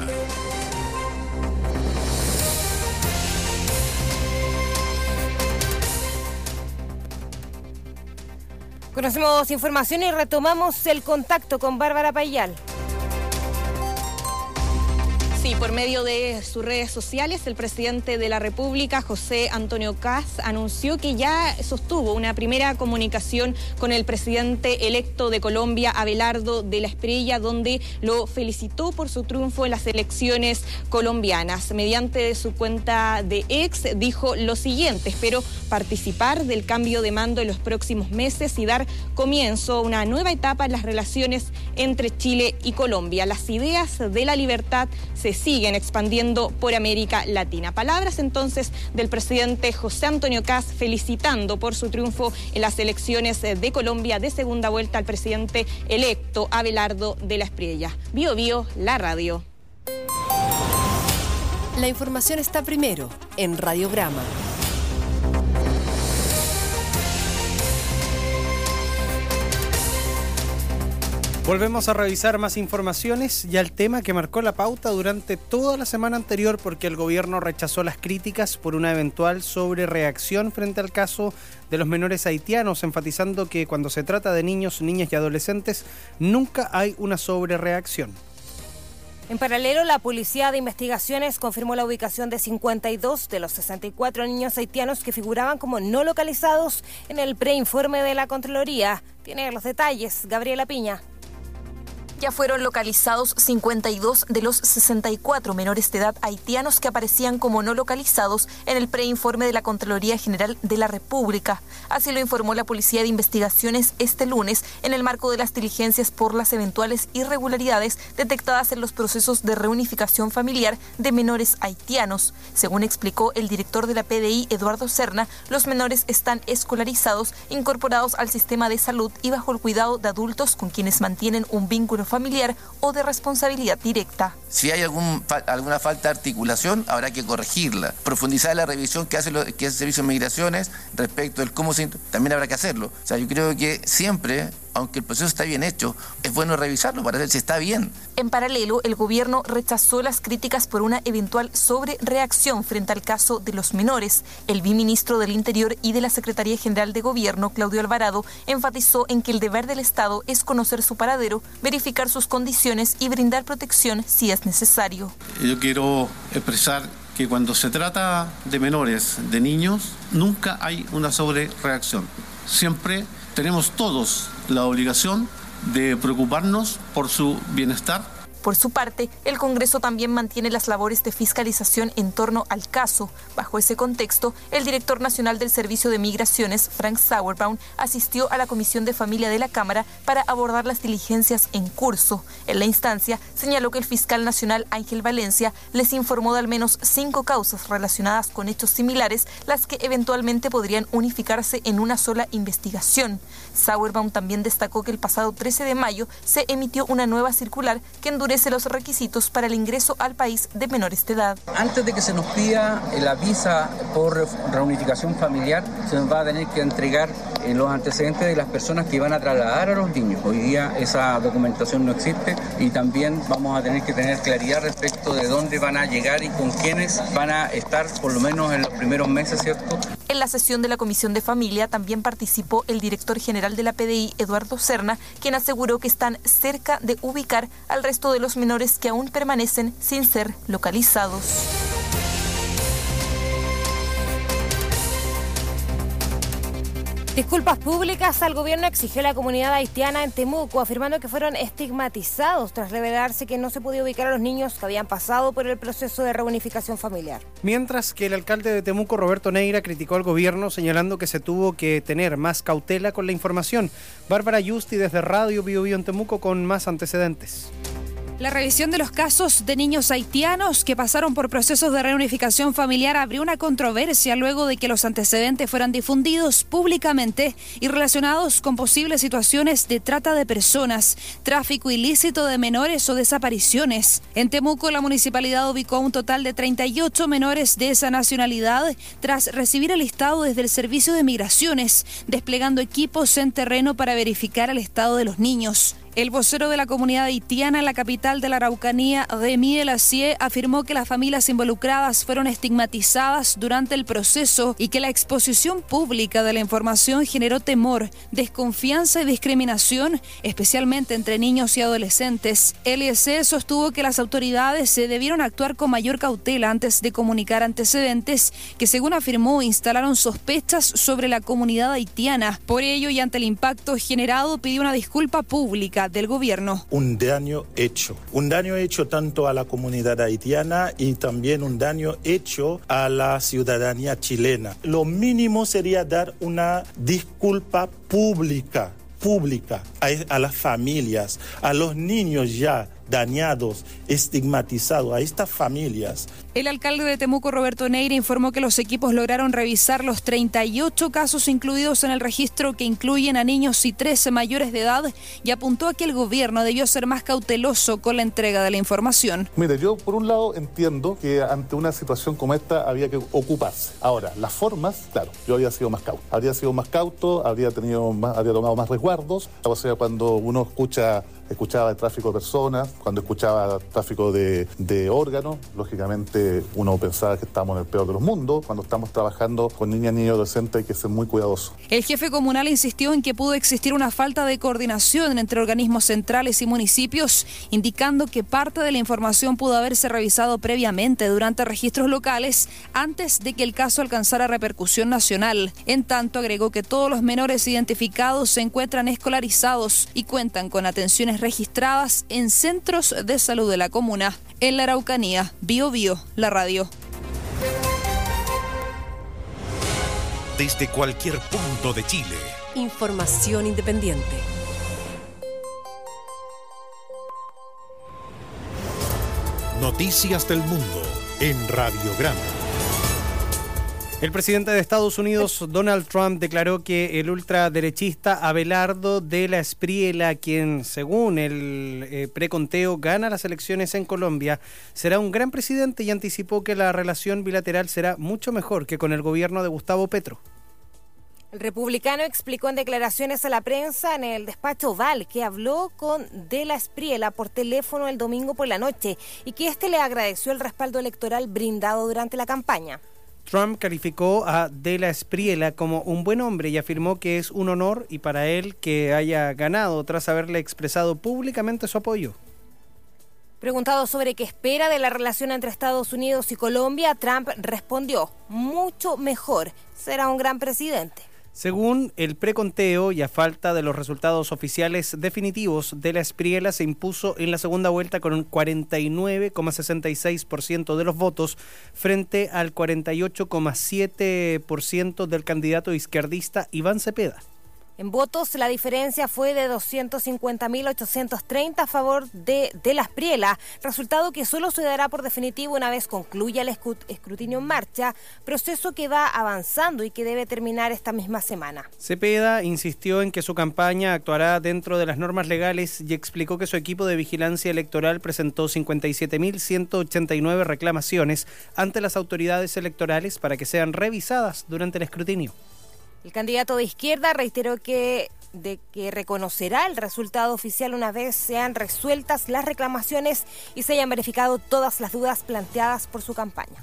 Conocemos información y retomamos el contacto con Bárbara Payal. Sí, por medio de sus redes sociales, el presidente de la República, José Antonio Kast, anunció que ya sostuvo una primera comunicación con el presidente electo de Colombia, Abelardo de la Espriella, donde lo felicitó por su triunfo en las elecciones colombianas. Mediante su cuenta de X dijo lo siguiente: espero participar del cambio de mando en los próximos meses y dar comienzo a una nueva etapa en las relaciones entre Chile y Colombia. Las ideas de la libertad se siguen expandiendo por América Latina. Palabras entonces del presidente José Antonio Kast felicitando por su triunfo en las elecciones de Colombia de segunda vuelta al presidente electo Abelardo de la Espriella. Bio Bio, la radio. La información está primero en Radiograma. Volvemos a revisar más informaciones y al tema que marcó la pauta durante toda la semana anterior, porque el gobierno rechazó las críticas por una eventual sobrereacción frente al caso de los menores haitianos, enfatizando que cuando se trata de niños, niñas y adolescentes nunca hay una sobrereacción. En paralelo, la Policía de Investigaciones confirmó la ubicación de cincuenta y dos de los sesenta y cuatro niños haitianos que figuraban como no localizados en el preinforme de la Contraloría. Tiene los detalles Gabriela Piña. Ya fueron localizados cincuenta y dos de los sesenta y cuatro menores de edad haitianos que aparecían como no localizados en el preinforme de la Contraloría General de la República. Así lo informó la Policía de Investigaciones este lunes en el marco de las diligencias por las eventuales irregularidades detectadas en los procesos de reunificación familiar de menores haitianos. Según explicó el director de la P D I, Eduardo Serna, los menores están escolarizados, incorporados al sistema de salud y bajo el cuidado de adultos con quienes mantienen un vínculo familiar o de responsabilidad directa. Si hay algún, alguna falta de articulación, habrá que corregirla. Profundizar la revisión que hace, lo, que hace el Servicio de Migraciones respecto del cómo se... también habrá que hacerlo. O sea, yo creo que siempre, aunque el proceso está bien hecho, es bueno revisarlo para ver si está bien. En paralelo, el gobierno rechazó las críticas por una eventual sobrereacción frente al caso de los menores. El viceministro del Interior y de la Secretaría General de Gobierno, Claudio Alvarado, enfatizó en que el deber del Estado es conocer su paradero, verificar sus condiciones y brindar protección si es necesario. Yo quiero expresar que cuando se trata de menores, de niños, nunca hay una sobrereacción. Siempre tenemos todos la obligación de preocuparnos por su bienestar. Por su parte, el Congreso también mantiene las labores de fiscalización en torno al caso. Bajo ese contexto, el director nacional del Servicio de Migraciones, Frank Sauerbaum, asistió a la Comisión de Familia de la Cámara para abordar las diligencias en curso. En la instancia, señaló que el fiscal nacional Ángel Valencia les informó de al menos cinco causas relacionadas con hechos similares, las que eventualmente podrían unificarse en una sola investigación. Sauerbaum también destacó que el pasado trece de mayo se emitió una nueva circular que endurece los requisitos para el ingreso al país de menores de edad. Antes de que se nos pida la visa por reunificación familiar, se nos va a tener que entregar eh, los antecedentes de las personas que van a trasladar a los niños. Hoy día esa documentación no existe y también vamos a tener que tener claridad respecto de dónde van a llegar y con quiénes van a estar por lo menos en los primeros meses, ¿cierto? En la sesión de la Comisión de Familia también participó el director general de la P D I, Eduardo Serna, quien aseguró que están cerca de ubicar al resto de los menores que aún permanecen sin ser localizados. Disculpas públicas al gobierno exigió la comunidad haitiana en Temuco, afirmando que fueron estigmatizados tras revelarse que no se podía ubicar a los niños que habían pasado por el proceso de reunificación familiar. Mientras que el alcalde de Temuco, Roberto Neira, criticó al gobierno señalando que se tuvo que tener más cautela con la información. Bárbara Yusti desde Radio Bio Bio en Temuco con más antecedentes. La revisión de los casos de niños haitianos que pasaron por procesos de reunificación familiar abrió una controversia luego de que los antecedentes fueran difundidos públicamente y relacionados con posibles situaciones de trata de personas, tráfico ilícito de menores o desapariciones. En Temuco, la municipalidad ubicó un total de treinta y ocho menores de esa nacionalidad tras recibir el listado desde el Servicio de Migraciones, desplegando equipos en terreno para verificar el estado de los niños. El vocero de la comunidad haitiana en la capital de la Araucanía, Remy Elacie, afirmó que las familias involucradas fueron estigmatizadas durante el proceso y que la exposición pública de la información generó temor, desconfianza y discriminación, especialmente entre niños y adolescentes. Elacie sostuvo que las autoridades se debieron actuar con mayor cautela antes de comunicar antecedentes que, según afirmó, instalaron sospechas sobre la comunidad haitiana. Por ello, y ante el impacto generado, pidió una disculpa pública del gobierno. Un daño hecho, un daño hecho tanto a la comunidad haitiana y también un daño hecho a la ciudadanía chilena. Lo mínimo sería dar una disculpa pública, pública a, a las familias, a los niños ya dañados, estigmatizados, a estas familias. El alcalde de Temuco, Roberto Neira, informó que los equipos lograron revisar los treinta y ocho casos incluidos en el registro, que incluyen a niños y trece mayores de edad, y apuntó a que el gobierno debió ser más cauteloso con la entrega de la información. Mire, yo por un lado entiendo que ante una situación como esta había que ocuparse. Ahora, las formas, claro, yo habría sido más cauto. Habría sido más cauto, habría tenido más, habría tomado más resguardos. O sea, cuando uno escucha escuchaba el tráfico de personas, cuando escuchaba tráfico de, de órganos, lógicamente uno pensaba que estábamos en el peor de los mundos. Cuando estamos trabajando con niñas, niños y adolescentes hay que ser muy cuidadosos. El jefe comunal insistió en que pudo existir una falta de coordinación entre organismos centrales y municipios, indicando que parte de la información pudo haberse revisado previamente durante registros locales antes de que el caso alcanzara repercusión nacional. En tanto, agregó que todos los menores identificados se encuentran escolarizados y cuentan con atenciones registradas en centros de salud de la comuna. En la Araucanía, Bio Bio, la radio. Desde cualquier punto de Chile. Información independiente. Noticias del mundo en Radiograma. El presidente de Estados Unidos, Donald Trump, declaró que el ultraderechista Abelardo de la Espriella, quien según el eh, preconteo gana las elecciones en Colombia, será un gran presidente, y anticipó que la relación bilateral será mucho mejor que con el gobierno de Gustavo Petro. El republicano explicó en declaraciones a la prensa en el despacho Oval que habló con De la Espriella por teléfono el domingo por la noche y que éste le agradeció el respaldo electoral brindado durante la campaña. Trump calificó a De la Espriella como un buen hombre y afirmó que es un honor y para él que haya ganado tras haberle expresado públicamente su apoyo. Preguntado sobre qué espera de la relación entre Estados Unidos y Colombia, Trump respondió: mucho mejor, será un gran presidente. Según el preconteo y a falta de los resultados oficiales definitivos, De la Espriella se impuso en la segunda vuelta con un cuarenta y nueve coma sesenta y seis por ciento de los votos frente al cuarenta y ocho coma siete por ciento del candidato izquierdista Iván Cepeda. En votos, la diferencia fue de doscientos cincuenta mil ochocientos treinta a favor de De la Espriella, resultado que solo se dará por definitivo una vez concluya el escrutinio en marcha, proceso que va avanzando y que debe terminar esta misma semana. Cepeda insistió en que su campaña actuará dentro de las normas legales y explicó que su equipo de vigilancia electoral presentó cincuenta y siete mil ciento ochenta y nueve reclamaciones ante las autoridades electorales para que sean revisadas durante el escrutinio. El candidato de izquierda reiteró que, de que reconocerá el resultado oficial una vez sean resueltas las reclamaciones y se hayan verificado todas las dudas planteadas por su campaña.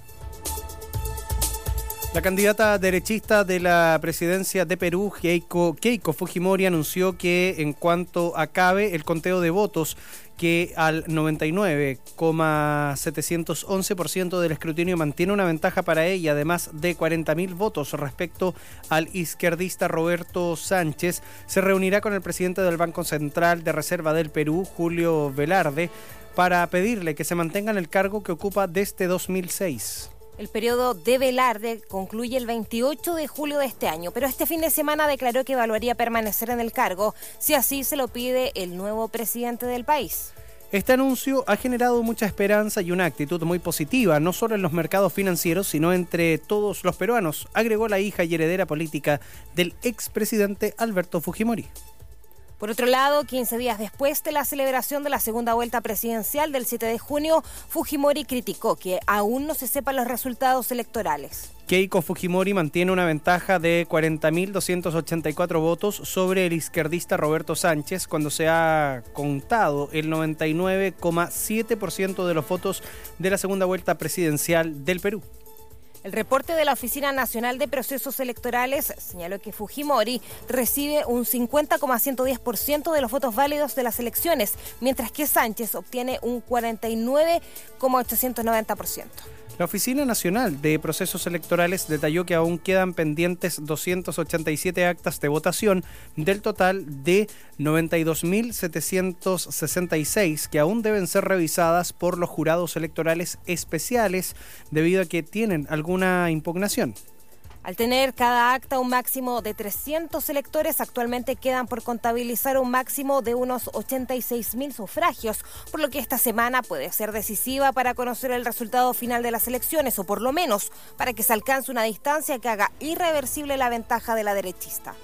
La candidata derechista de la presidencia de Perú, Keiko, Keiko Fujimori, anunció que en cuanto acabe el conteo de votos, que al noventa y nueve coma setecientos once por ciento del escrutinio mantiene una ventaja para ella, además de cuarenta mil votos respecto al izquierdista Roberto Sánchez, se reunirá con el presidente del Banco Central de Reserva del Perú, Julio Velarde, para pedirle que se mantenga en el cargo que ocupa desde dos mil seis. El periodo de Velarde concluye el veintiocho de julio de este año, pero este fin de semana declaró que evaluaría permanecer en el cargo si así se lo pide el nuevo presidente del país. Este anuncio ha generado mucha esperanza y una actitud muy positiva, no solo en los mercados financieros, sino entre todos los peruanos, agregó la hija y heredera política del expresidente Alberto Fujimori. Por otro lado, quince días después de la celebración de la segunda vuelta presidencial del siete de junio, Fujimori criticó que aún no se sepan los resultados electorales. Keiko Fujimori mantiene una ventaja de cuarenta mil doscientos ochenta y cuatro votos sobre el izquierdista Roberto Sánchez cuando se ha contado el noventa y nueve coma siete por ciento de los votos de la segunda vuelta presidencial del Perú. El reporte de la Oficina Nacional de Procesos Electorales señaló que Fujimori recibe un cincuenta coma ciento diez por ciento de los votos válidos de las elecciones, mientras que Sánchez obtiene un cuarenta y nueve coma ochocientos noventa por ciento. La Oficina Nacional de Procesos Electorales detalló que aún quedan pendientes doscientas ochenta y siete actas de votación del total de noventa y dos mil setecientos sesenta y seis que aún deben ser revisadas por los jurados electorales especiales debido a que tienen alguna impugnación. Al tener cada acta un máximo de trescientos electores, actualmente quedan por contabilizar un máximo de unos ochenta y seis mil sufragios, por lo que esta semana puede ser decisiva para conocer el resultado final de las elecciones, o por lo menos para que se alcance una distancia que haga irreversible la ventaja de la derechista.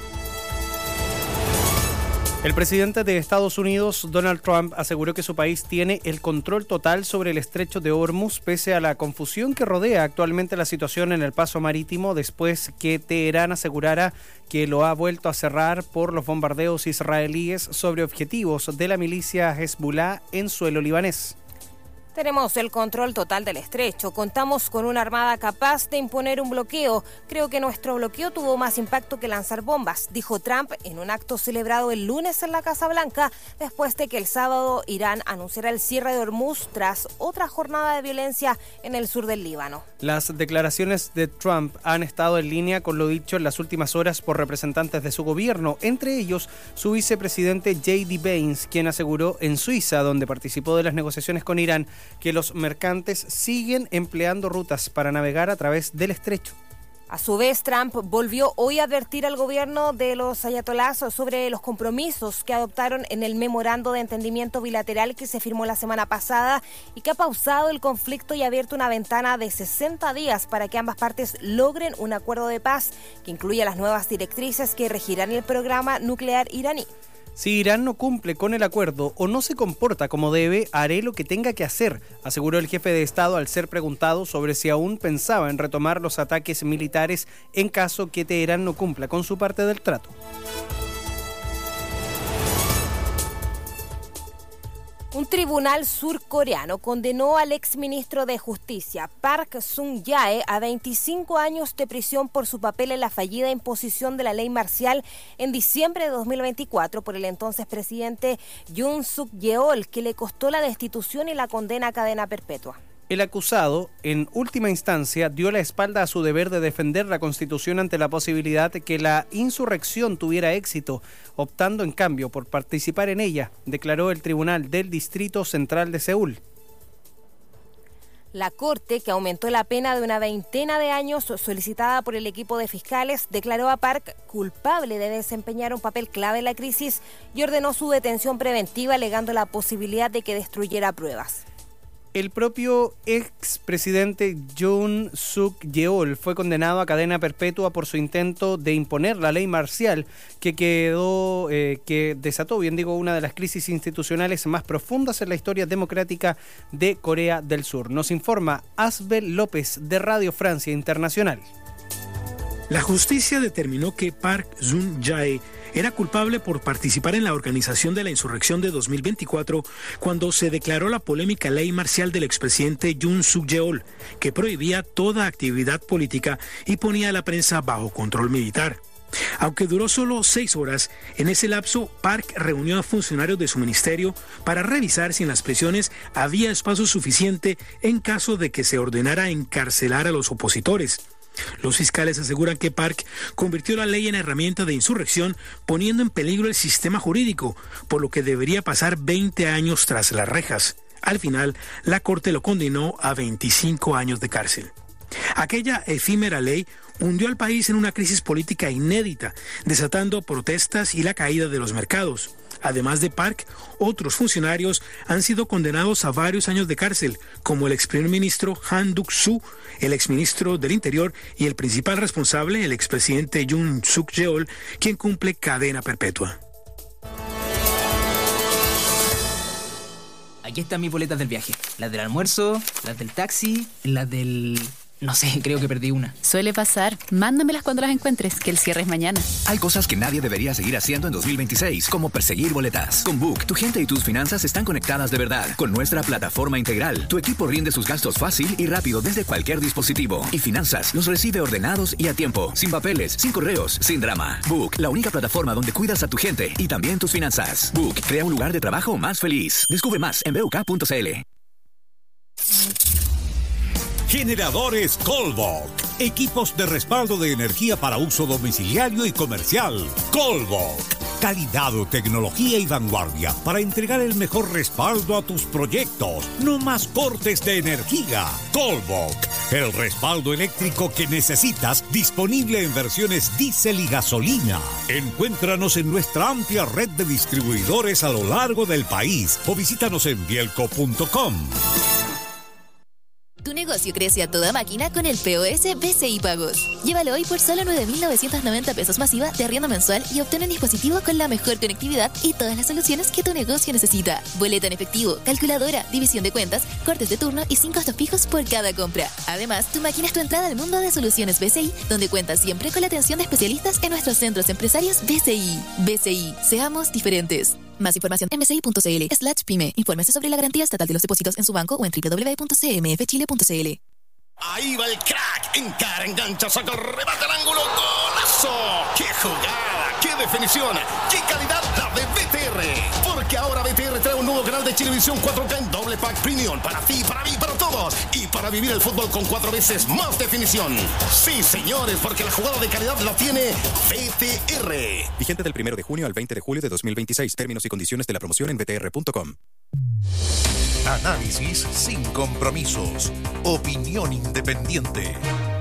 El presidente de Estados Unidos, Donald Trump, aseguró que su país tiene el control total sobre el estrecho de Hormuz, pese a la confusión que rodea actualmente la situación en el paso marítimo, después que Teherán asegurara que lo ha vuelto a cerrar por los bombardeos israelíes sobre objetivos de la milicia Hezbollah en suelo libanés. Tenemos el control total del estrecho. Contamos con una armada capaz de imponer un bloqueo. Creo que nuestro bloqueo tuvo más impacto que lanzar bombas, dijo Trump en un acto celebrado el lunes en la Casa Blanca, después de que el sábado Irán anunciara el cierre de Hormuz tras otra jornada de violencia en el sur del Líbano. Las declaraciones de Trump han estado en línea con lo dicho en las últimas horas por representantes de su gobierno, entre ellos su vicepresidente J D Vance, quien aseguró en Suiza, donde participó de las negociaciones con Irán, que los mercantes siguen empleando rutas para navegar a través del estrecho. A su vez, Trump volvió hoy a advertir al gobierno de los ayatolás sobre los compromisos que adoptaron en el memorando de entendimiento bilateral que se firmó la semana pasada y que ha pausado el conflicto y abierto una ventana de sesenta días para que ambas partes logren un acuerdo de paz que incluya las nuevas directrices que regirán el programa nuclear iraní. Si Irán no cumple con el acuerdo o no se comporta como debe, haré lo que tenga que hacer, aseguró el jefe de Estado al ser preguntado sobre si aún pensaba en retomar los ataques militares en caso que Teherán no cumpla con su parte del trato. Un tribunal surcoreano condenó al exministro de Justicia, Park Sung-jae, a veinticinco años de prisión por su papel en la fallida imposición de la ley marcial en diciembre de dos mil veinticuatro por el entonces presidente Yoon Suk-yeol, que le costó la destitución y la condena a cadena perpetua. El acusado, en última instancia, dio la espalda a su deber de defender la Constitución ante la posibilidad de que la insurrección tuviera éxito, optando en cambio por participar en ella, declaró el Tribunal del Distrito Central de Seúl. La Corte, que aumentó la pena de una veintena de años solicitada por el equipo de fiscales, declaró a Park culpable de desempeñar un papel clave en la crisis y ordenó su detención preventiva, alegando la posibilidad de que destruyera pruebas. El propio expresidente Yoon Suk-yeol fue condenado a cadena perpetua por su intento de imponer la ley marcial que quedó, eh, que desató, bien digo, una de las crisis institucionales más profundas en la historia democrática de Corea del Sur. Nos informa Asbel López de Radio Francia Internacional. La justicia determinó que Park Sung-jae era culpable por participar en la organización de la insurrección de dos mil veinticuatro cuando se declaró la polémica ley marcial del expresidente Yoon Suk-yeol, que prohibía toda actividad política y ponía a la prensa bajo control militar. Aunque duró solo seis horas, en ese lapso Park reunió a funcionarios de su ministerio para revisar si en las prisiones había espacio suficiente en caso de que se ordenara encarcelar a los opositores. Los fiscales aseguran que Park convirtió la ley en herramienta de insurrección, poniendo en peligro el sistema jurídico, por lo que debería pasar veinte años tras las rejas. Al final, la Corte lo condenó a veinticinco años de cárcel. Aquella efímera ley hundió al país en una crisis política inédita, desatando protestas y la caída de los mercados. Además de Park, otros funcionarios han sido condenados a varios años de cárcel, como el ex primer ministro Han Duck-soo, el exministro del Interior y el principal responsable, el expresidente Yoon Suk-yeol, quien cumple cadena perpetua. Aquí están mis boletas del viaje. Las del almuerzo, las del taxi, las del... No sé, creo que perdí una. Suele pasar. Mándamelas cuando las encuentres, que el cierre es mañana. Hay cosas que nadie debería seguir haciendo en dos mil veintiséis, como perseguir boletas. Con Book, tu gente y tus finanzas están conectadas de verdad. Con nuestra plataforma integral, tu equipo rinde sus gastos fácil y rápido desde cualquier dispositivo. Y finanzas los recibe ordenados y a tiempo, sin papeles, sin correos, sin drama. Book, la única plataforma donde cuidas a tu gente y también tus finanzas. Book, crea un lugar de trabajo más feliz. Descubre más en b u k punto c l. Generadores Colbok. Equipos de respaldo de energía para uso domiciliario y comercial. Colbok. Calidad, tecnología y vanguardia para entregar el mejor respaldo a tus proyectos. No más cortes de energía. Colbok. El respaldo eléctrico que necesitas, disponible en versiones diésel y gasolina. Encuéntranos en nuestra amplia red de distribuidores a lo largo del país o visítanos en bielco punto com. Tu negocio crece a toda máquina con el P O S B C I Pagos. Llévalo hoy por solo nueve mil novecientos noventa pesos masiva de arriendo mensual y obtén un dispositivo con la mejor conectividad y todas las soluciones que tu negocio necesita. Boleta en efectivo, calculadora, división de cuentas, cortes de turno y sin costos fijos por cada compra. Además, tu máquina es tu entrada al mundo de soluciones B C I, donde cuentas siempre con la atención de especialistas en nuestros centros empresarios B C I. B C I, seamos diferentes. Más información en bci.cl slash pyme. Infórmese sobre la garantía estatal de los depósitos en su banco o en doble u doble u doble u punto c m f chile punto c l. Ahí va el crack, encara, engancha, saca, remata al ángulo, ¡golazo! ¡Qué jugada! ¡Qué definición! ¡Qué calidad la de B T R! Porque ahora B T R trae un nuevo canal de Chilevisión cuatro K en doble pack premium para ti, para mí, para todos y para vivir el fútbol con cuatro veces más definición. Sí, señores, porque la jugada de calidad la tiene B T R. Vigente del primero de junio al veinte de julio de dos mil veintiséis. Términos y condiciones de la promoción en b t r punto com. Análisis sin compromisos. Opinión independiente.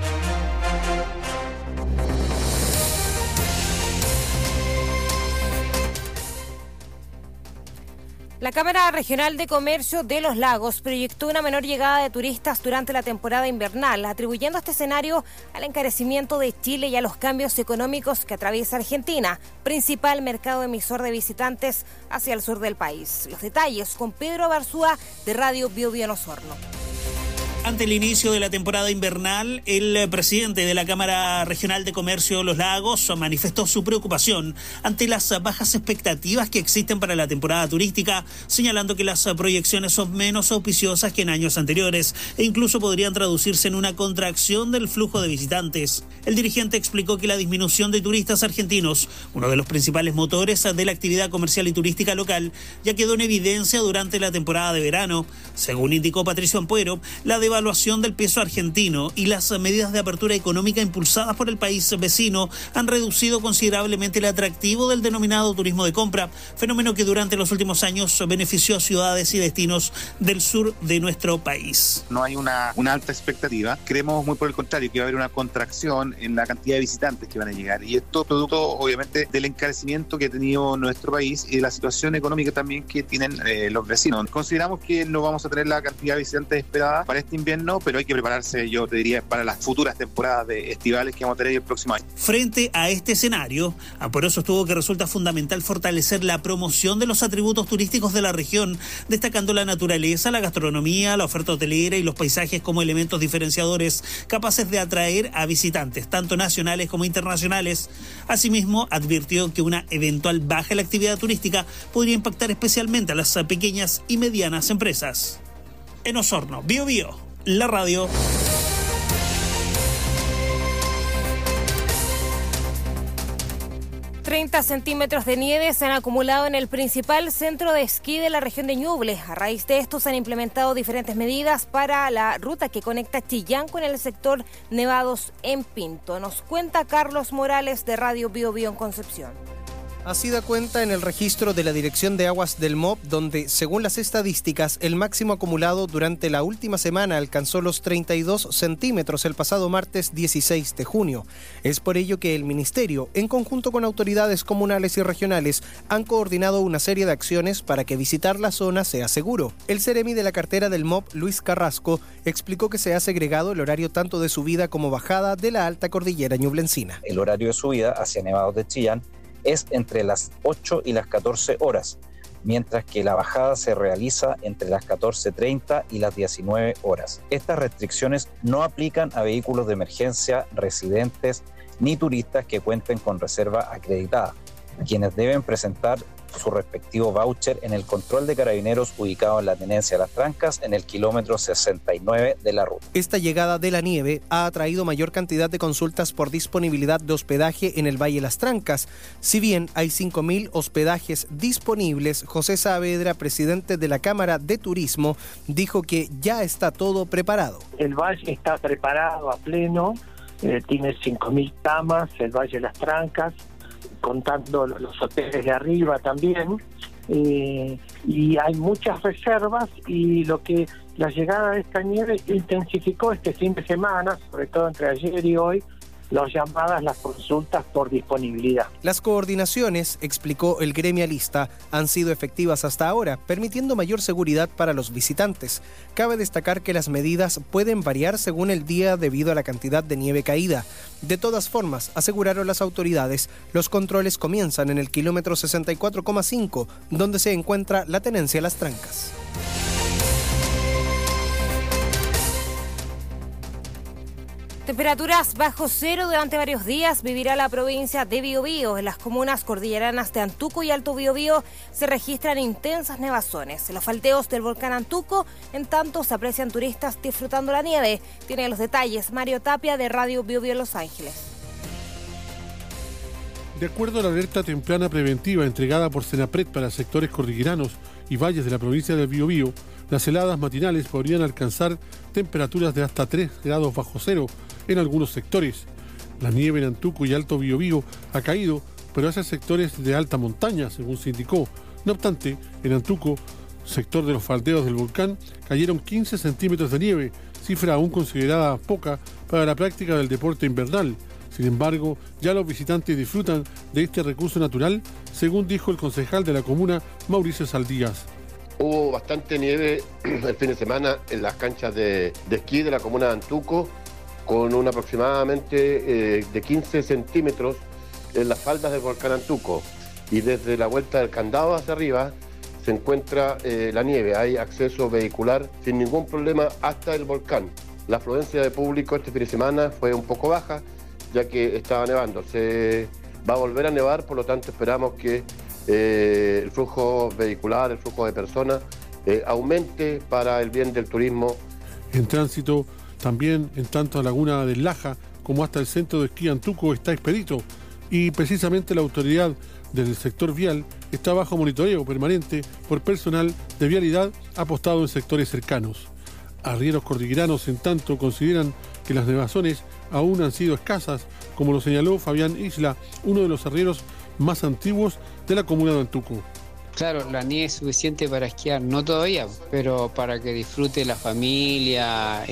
La Cámara Regional de Comercio de Los Lagos proyectó una menor llegada de turistas durante la temporada invernal, atribuyendo este escenario al encarecimiento de Chile y a los cambios económicos que atraviesa Argentina, principal mercado emisor de visitantes hacia el sur del país. Los detalles con Pedro Barzúa de Radio Bio Bio en Osorno. Ante el inicio de la temporada invernal, el presidente de la Cámara Regional de Comercio de Los Lagos manifestó su preocupación ante las bajas expectativas que existen para la temporada turística, señalando que las proyecciones son menos auspiciosas que en años anteriores e incluso podrían traducirse en una contracción del flujo de visitantes. El dirigente explicó que la disminución de turistas argentinos, uno de los principales motores de la actividad comercial y turística local, ya quedó en evidencia durante la temporada de verano. Según indicó Patricio Ampuero, la de evaluación del peso argentino y las medidas de apertura económica impulsadas por el país vecino han reducido considerablemente el atractivo del denominado turismo de compra, fenómeno que durante los últimos años benefició a ciudades y destinos del sur de nuestro país. No hay una, una alta expectativa, creemos muy por el contrario que va a haber una contracción en la cantidad de visitantes que van a llegar, y esto producto obviamente del encarecimiento que ha tenido nuestro país y de la situación económica también que tienen eh, los vecinos. Consideramos que no vamos a tener la cantidad de visitantes esperada para este invierno, pero hay que prepararse, yo te diría, para las futuras temporadas de estivales que vamos a tener el próximo año. Frente a este escenario, Ampuero sostuvo que resulta fundamental fortalecer la promoción de los atributos turísticos de la región, destacando la naturaleza, la gastronomía, la oferta hotelera y los paisajes como elementos diferenciadores capaces de atraer a visitantes, tanto nacionales como internacionales. Asimismo, advirtió que una eventual baja en la actividad turística podría impactar especialmente a las pequeñas y medianas empresas. En Osorno, Bio Bio, la radio. treinta centímetros de nieve se han acumulado en el principal centro de esquí de la región de Ñuble. A raíz de esto se han implementado diferentes medidas para la ruta que conecta Chillán con el sector Nevados en Pinto. Nos cuenta Carlos Morales de Radio Bio Bio en Concepción. Así da cuenta en el registro de la Dirección de Aguas del M O P, donde, según las estadísticas, el máximo acumulado durante la última semana alcanzó los treinta y dos centímetros el pasado martes dieciséis de junio. Es por ello que el Ministerio, en conjunto con autoridades comunales y regionales, han coordinado una serie de acciones para que visitar la zona sea seguro. El seremi de la cartera del M O P, Luis Carrasco, explicó que se ha segregado el horario tanto de subida como bajada de la alta cordillera ñublencina. El horario de subida hacia Nevados de Chillán es entre las ocho y las catorce horas, mientras que la bajada se realiza entre las catorce treinta y las diecinueve horas. Estas restricciones no aplican a vehículos de emergencia, residentes ni turistas que cuenten con reserva acreditada, quienes deben presentar su respectivo voucher en el control de carabineros ubicado en la tenencia Las Trancas en el kilómetro sesenta y nueve de la ruta. Esta llegada de la nieve ha atraído mayor cantidad de consultas por disponibilidad de hospedaje en el Valle Las Trancas. Si bien hay cinco mil hospedajes disponibles, José Saavedra, presidente de la Cámara de Turismo, dijo que ya está todo preparado. El valle está preparado a pleno, eh, tiene cinco mil camas, el Valle Las Trancas, contando los hoteles de arriba también, eh, y hay muchas reservas, y lo que la llegada de esta nieve intensificó este fin de semana, sobre todo entre ayer y hoy, las llamadas, las consultas por disponibilidad. Las coordinaciones, explicó el gremialista, han sido efectivas hasta ahora, permitiendo mayor seguridad para los visitantes. Cabe destacar que las medidas pueden variar según el día debido a la cantidad de nieve caída. De todas formas, aseguraron las autoridades, los controles comienzan en el kilómetro sesenta y cuatro coma cinco, donde se encuentra la tenencia Las Trancas. Temperaturas bajo cero durante varios días vivirá la provincia de Biobío. En las comunas cordilleranas de Antuco y Alto Biobío se registran intensas nevazones. En los faldeos del volcán Antuco, en tanto, se aprecian turistas disfrutando la nieve. Tiene los detalles Mario Tapia de Radio Biobío Los Ángeles. De acuerdo a la alerta temprana preventiva entregada por Senapred para sectores cordilleranos y valles de la provincia del Biobío, las heladas matinales podrían alcanzar temperaturas de hasta tres grados bajo cero en algunos sectores. La nieve en Antuco y Alto Biobío ha caído, pero hacia sectores de alta montaña, según se indicó. No obstante, en Antuco, sector de los faldeos del volcán, cayeron quince centímetros de nieve, cifra aún considerada poca para la práctica del deporte invernal. Sin embargo, ya los visitantes disfrutan de este recurso natural, según dijo el concejal de la comuna, Mauricio Saldías. Hubo bastante nieve el fin de semana en las canchas de, de esquí de la comuna de Antuco, con un aproximadamente eh, de quince centímetros en las faldas del volcán Antuco. Y desde la vuelta del Candado hacia arriba se encuentra eh, la nieve. Hay acceso vehicular sin ningún problema hasta el volcán. La afluencia de público este fin de semana fue un poco baja, ya que estaba nevando. Se va a volver a nevar, por lo tanto esperamos que eh, el flujo vehicular, el flujo de personas eh, aumente para el bien del turismo. En tránsito también en tanto a Laguna del Laja como hasta el centro de esquí Antuco está expedito, y precisamente la autoridad del sector vial está bajo monitoreo permanente por personal de vialidad apostado en sectores cercanos. Arrieros cordilleranos, en tanto, consideran que las nevazones aún han sido escasas, como lo señaló Fabián Isla, uno de los arrieros más antiguos de la comuna de Antuco. Claro, la nieve es suficiente para esquiar, no todavía, pero para que disfrute la familia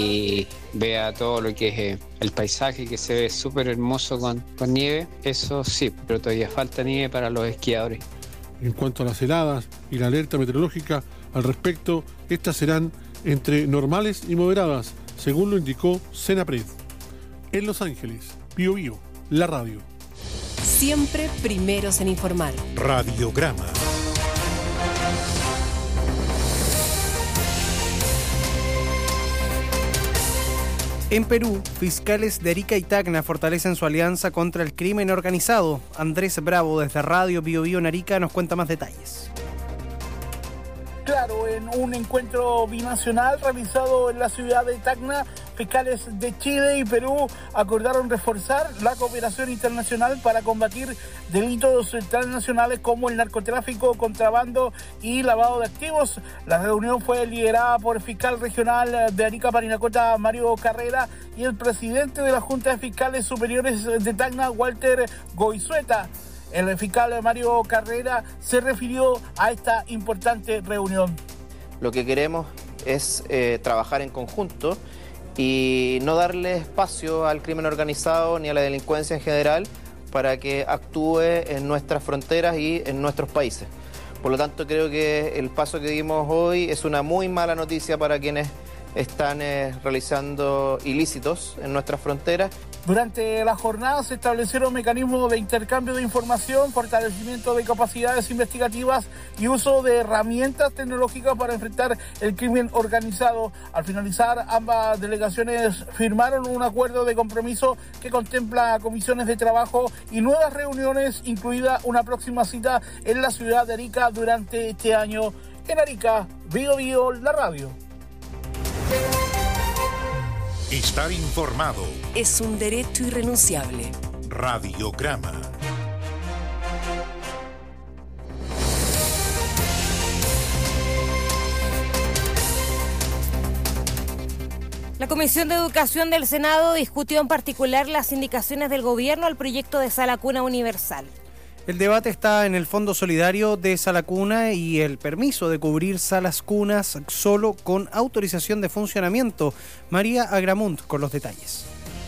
y vea todo lo que es eh, el paisaje, que se ve súper hermoso con, con nieve, eso sí, pero todavía falta nieve para los esquiadores. En cuanto a las heladas y la alerta meteorológica al respecto, estas serán entre normales y moderadas, según lo indicó Senapred. En Los Ángeles, Biobío, la radio. Siempre primeros en informar. Radiograma. En Perú, fiscales de Arica y Tacna fortalecen su alianza contra el crimen organizado. Andrés Bravo, desde Radio Biobío en Arica, nos cuenta más detalles. Claro, en un encuentro binacional realizado en la ciudad de Tacna, fiscales de Chile y Perú acordaron reforzar la cooperación internacional para combatir delitos transnacionales como el narcotráfico, contrabando y lavado de activos. La reunión fue liderada por el fiscal regional de Arica Parinacota, Mario Carrera, y el presidente de la Junta de Fiscales Superiores de Tacna, Walter Goizueta. El fiscal Mario Carrera se refirió a esta importante reunión. Lo que queremos es eh, trabajar en conjunto y no darle espacio al crimen organizado ni a la delincuencia en general para que actúe en nuestras fronteras y en nuestros países. Por lo tanto, creo que el paso que dimos hoy es una muy mala noticia para quienes están eh, realizando ilícitos en nuestras fronteras. Durante la jornada se establecieron mecanismos de intercambio de información, fortalecimiento de capacidades investigativas y uso de herramientas tecnológicas para enfrentar el crimen organizado. Al finalizar, ambas delegaciones firmaron un acuerdo de compromiso que contempla comisiones de trabajo y nuevas reuniones, incluida una próxima cita en la ciudad de Arica durante este año. En Arica, Bio Bio, la radio. Estar informado es un derecho irrenunciable. Radiograma. La Comisión de Educación del Senado discutió en particular las indicaciones del gobierno al proyecto de Sala Cuna Universal. El debate está en el Fondo Solidario de Sala Cuna y el permiso de cubrir salas cunas solo con autorización de funcionamiento. María Agramunt con los detalles.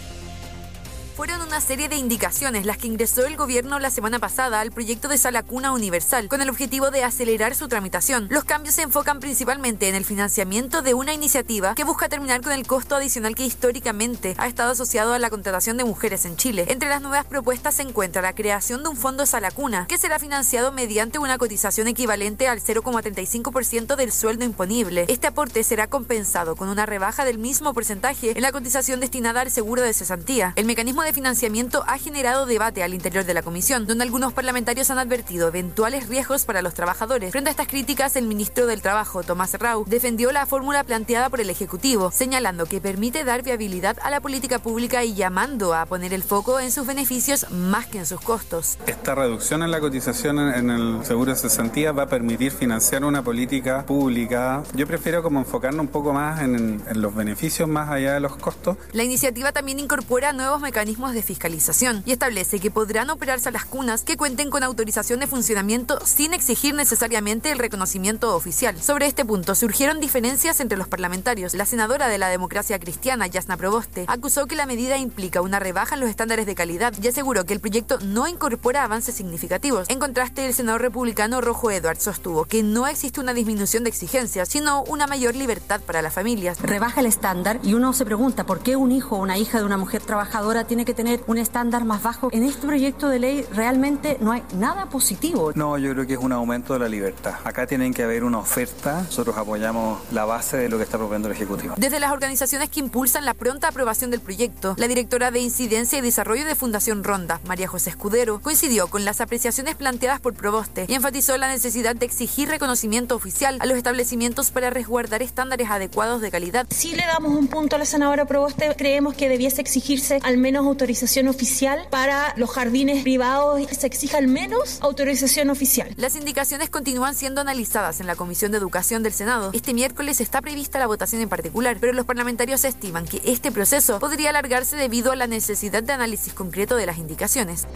Fueron una serie de indicaciones las que ingresó el gobierno la semana pasada al proyecto de Sala Cuna Universal, con el objetivo de acelerar su tramitación. Los cambios se enfocan principalmente en el financiamiento de una iniciativa que busca terminar con el costo adicional que históricamente ha estado asociado a la contratación de mujeres en Chile. Entre las nuevas propuestas se encuentra la creación de un fondo Sala Cuna, que será financiado mediante una cotización equivalente al cero coma treinta y cinco por ciento del sueldo imponible. Este aporte será compensado con una rebaja del mismo porcentaje en la cotización destinada al seguro de cesantía. El mecanismo de financiamiento ha generado debate al interior de la comisión, donde algunos parlamentarios han advertido eventuales riesgos para los trabajadores. Frente a estas críticas, el ministro del Trabajo, Tomás Rau, defendió la fórmula planteada por el Ejecutivo, señalando que permite dar viabilidad a la política pública y llamando a poner el foco en sus beneficios más que en sus costos. Esta reducción en la cotización en el seguro de cesantía va a permitir financiar una política pública. Yo prefiero como enfocarnos un poco más en, en los beneficios más allá de los costos. La iniciativa también incorpora nuevos mecanismos de fiscalización y establece que podrán operar salas cunas que cuenten con autorización de funcionamiento sin exigir necesariamente el reconocimiento oficial. Sobre este punto surgieron diferencias entre los parlamentarios. La senadora de la Democracia Cristiana, Yasna Proboste, acusó que la medida implica una rebaja en los estándares de calidad y aseguró que el proyecto no incorpora avances significativos. En contraste, el senador republicano Rojo Edwards sostuvo que no existe una disminución de exigencias, sino una mayor libertad para las familias. Rebaja el estándar y uno se pregunta por qué un hijo o una hija de una mujer trabajadora tiene que tener un estándar más bajo. En este proyecto de ley realmente no hay nada positivo. No, yo creo que es un aumento de la libertad. Acá tienen que haber una oferta. Nosotros apoyamos la base de lo que está proponiendo el Ejecutivo. Desde las organizaciones que impulsan la pronta aprobación del proyecto, la directora de Incidencia y Desarrollo de Fundación Ronda, María José Escudero, coincidió con las apreciaciones planteadas por Proboste y enfatizó la necesidad de exigir reconocimiento oficial a los establecimientos para resguardar estándares adecuados de calidad. Si le damos un punto a la senadora Proboste, creemos que debiese exigirse al menos autorización oficial para los jardines privados, se exija al menos autorización oficial. Las indicaciones continúan siendo analizadas en la Comisión de Educación del Senado. Este miércoles está prevista la votación en particular, pero los parlamentarios estiman que este proceso podría alargarse debido a la necesidad de análisis concreto de las indicaciones.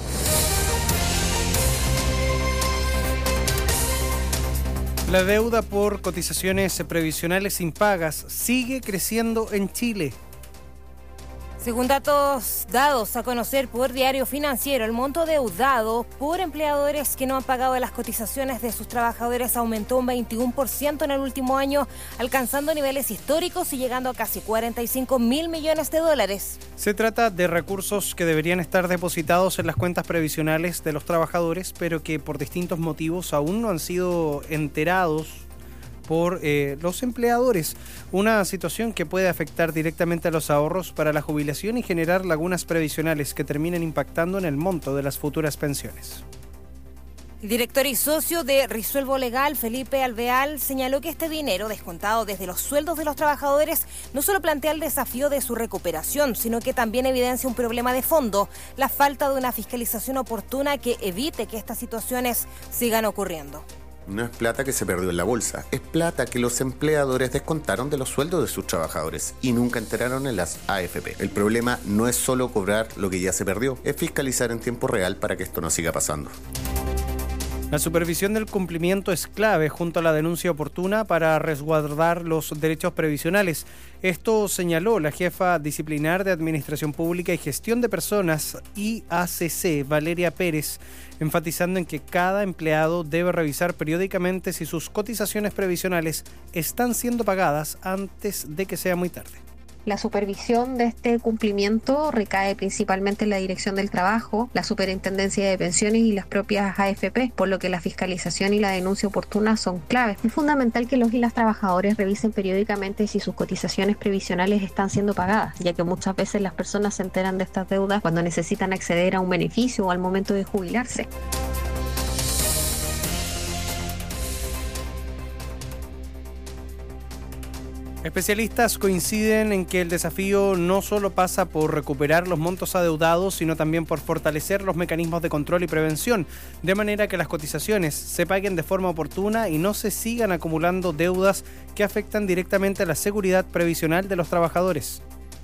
La deuda por cotizaciones previsionales impagas sigue creciendo en Chile. Según datos dados a conocer por Diario Financiero, el monto deudado por empleadores que no han pagado las cotizaciones de sus trabajadores aumentó un veintiuno por ciento en el último año, alcanzando niveles históricos y llegando a casi cuarenta y cinco mil millones de dólares. Se trata de recursos que deberían estar depositados en las cuentas previsionales de los trabajadores, pero que por distintos motivos aún no han sido enterados por eh, los empleadores, una situación que puede afectar directamente a los ahorros para la jubilación y generar lagunas previsionales que terminen impactando en el monto de las futuras pensiones. El director y socio de Risuelvo Legal, Felipe Alveal, señaló que este dinero descontado desde los sueldos de los trabajadores no solo plantea el desafío de su recuperación, sino que también evidencia un problema de fondo, la falta de una fiscalización oportuna que evite que estas situaciones sigan ocurriendo. No es plata que se perdió en la bolsa, es plata que los empleadores descontaron de los sueldos de sus trabajadores y nunca enteraron en las A F P. El problema no es solo cobrar lo que ya se perdió, es fiscalizar en tiempo real para que esto no siga pasando. La supervisión del cumplimiento es clave junto a la denuncia oportuna para resguardar los derechos previsionales. Esto señaló la jefa disciplinar de Administración Pública y Gestión de Personas, I A C C, Valeria Pérez, enfatizando en que cada empleado debe revisar periódicamente si sus cotizaciones previsionales están siendo pagadas antes de que sea muy tarde. La supervisión de este cumplimiento recae principalmente en la Dirección del Trabajo, la Superintendencia de Pensiones y las propias A F P, por lo que la fiscalización y la denuncia oportuna son claves. Es fundamental que los y las trabajadores revisen periódicamente si sus cotizaciones previsionales están siendo pagadas, ya que muchas veces las personas se enteran de estas deudas cuando necesitan acceder a un beneficio o al momento de jubilarse. Especialistas coinciden en que el desafío no solo pasa por recuperar los montos adeudados, sino también por fortalecer los mecanismos de control y prevención, de manera que las cotizaciones se paguen de forma oportuna y no se sigan acumulando deudas que afectan directamente a la seguridad previsional de los trabajadores.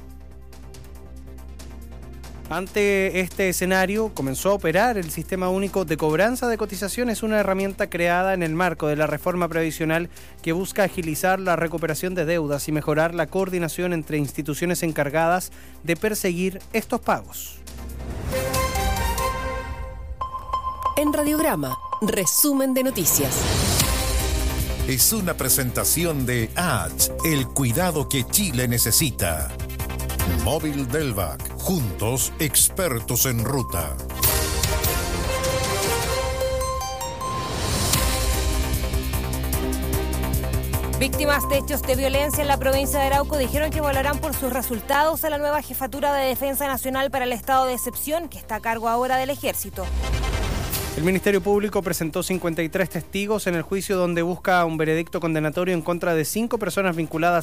Ante este escenario, comenzó a operar el Sistema Único de Cobranza de Cotizaciones, una herramienta creada en el marco de la reforma previsional que busca agilizar la recuperación de deudas y mejorar la coordinación entre instituciones encargadas de perseguir estos pagos. En Radiograma, resumen de noticias. Es una presentación de A H, el cuidado que Chile necesita. Móvil Delvac, juntos expertos en ruta. Víctimas de hechos de violencia en la provincia de Arauco dijeron que evaluarán por sus resultados a la nueva Jefatura de Defensa Nacional para el estado de excepción, que está a cargo ahora del Ejército. El Ministerio Público presentó cincuenta y tres testigos en el juicio donde busca un veredicto condenatorio en contra de cinco personas vinculadas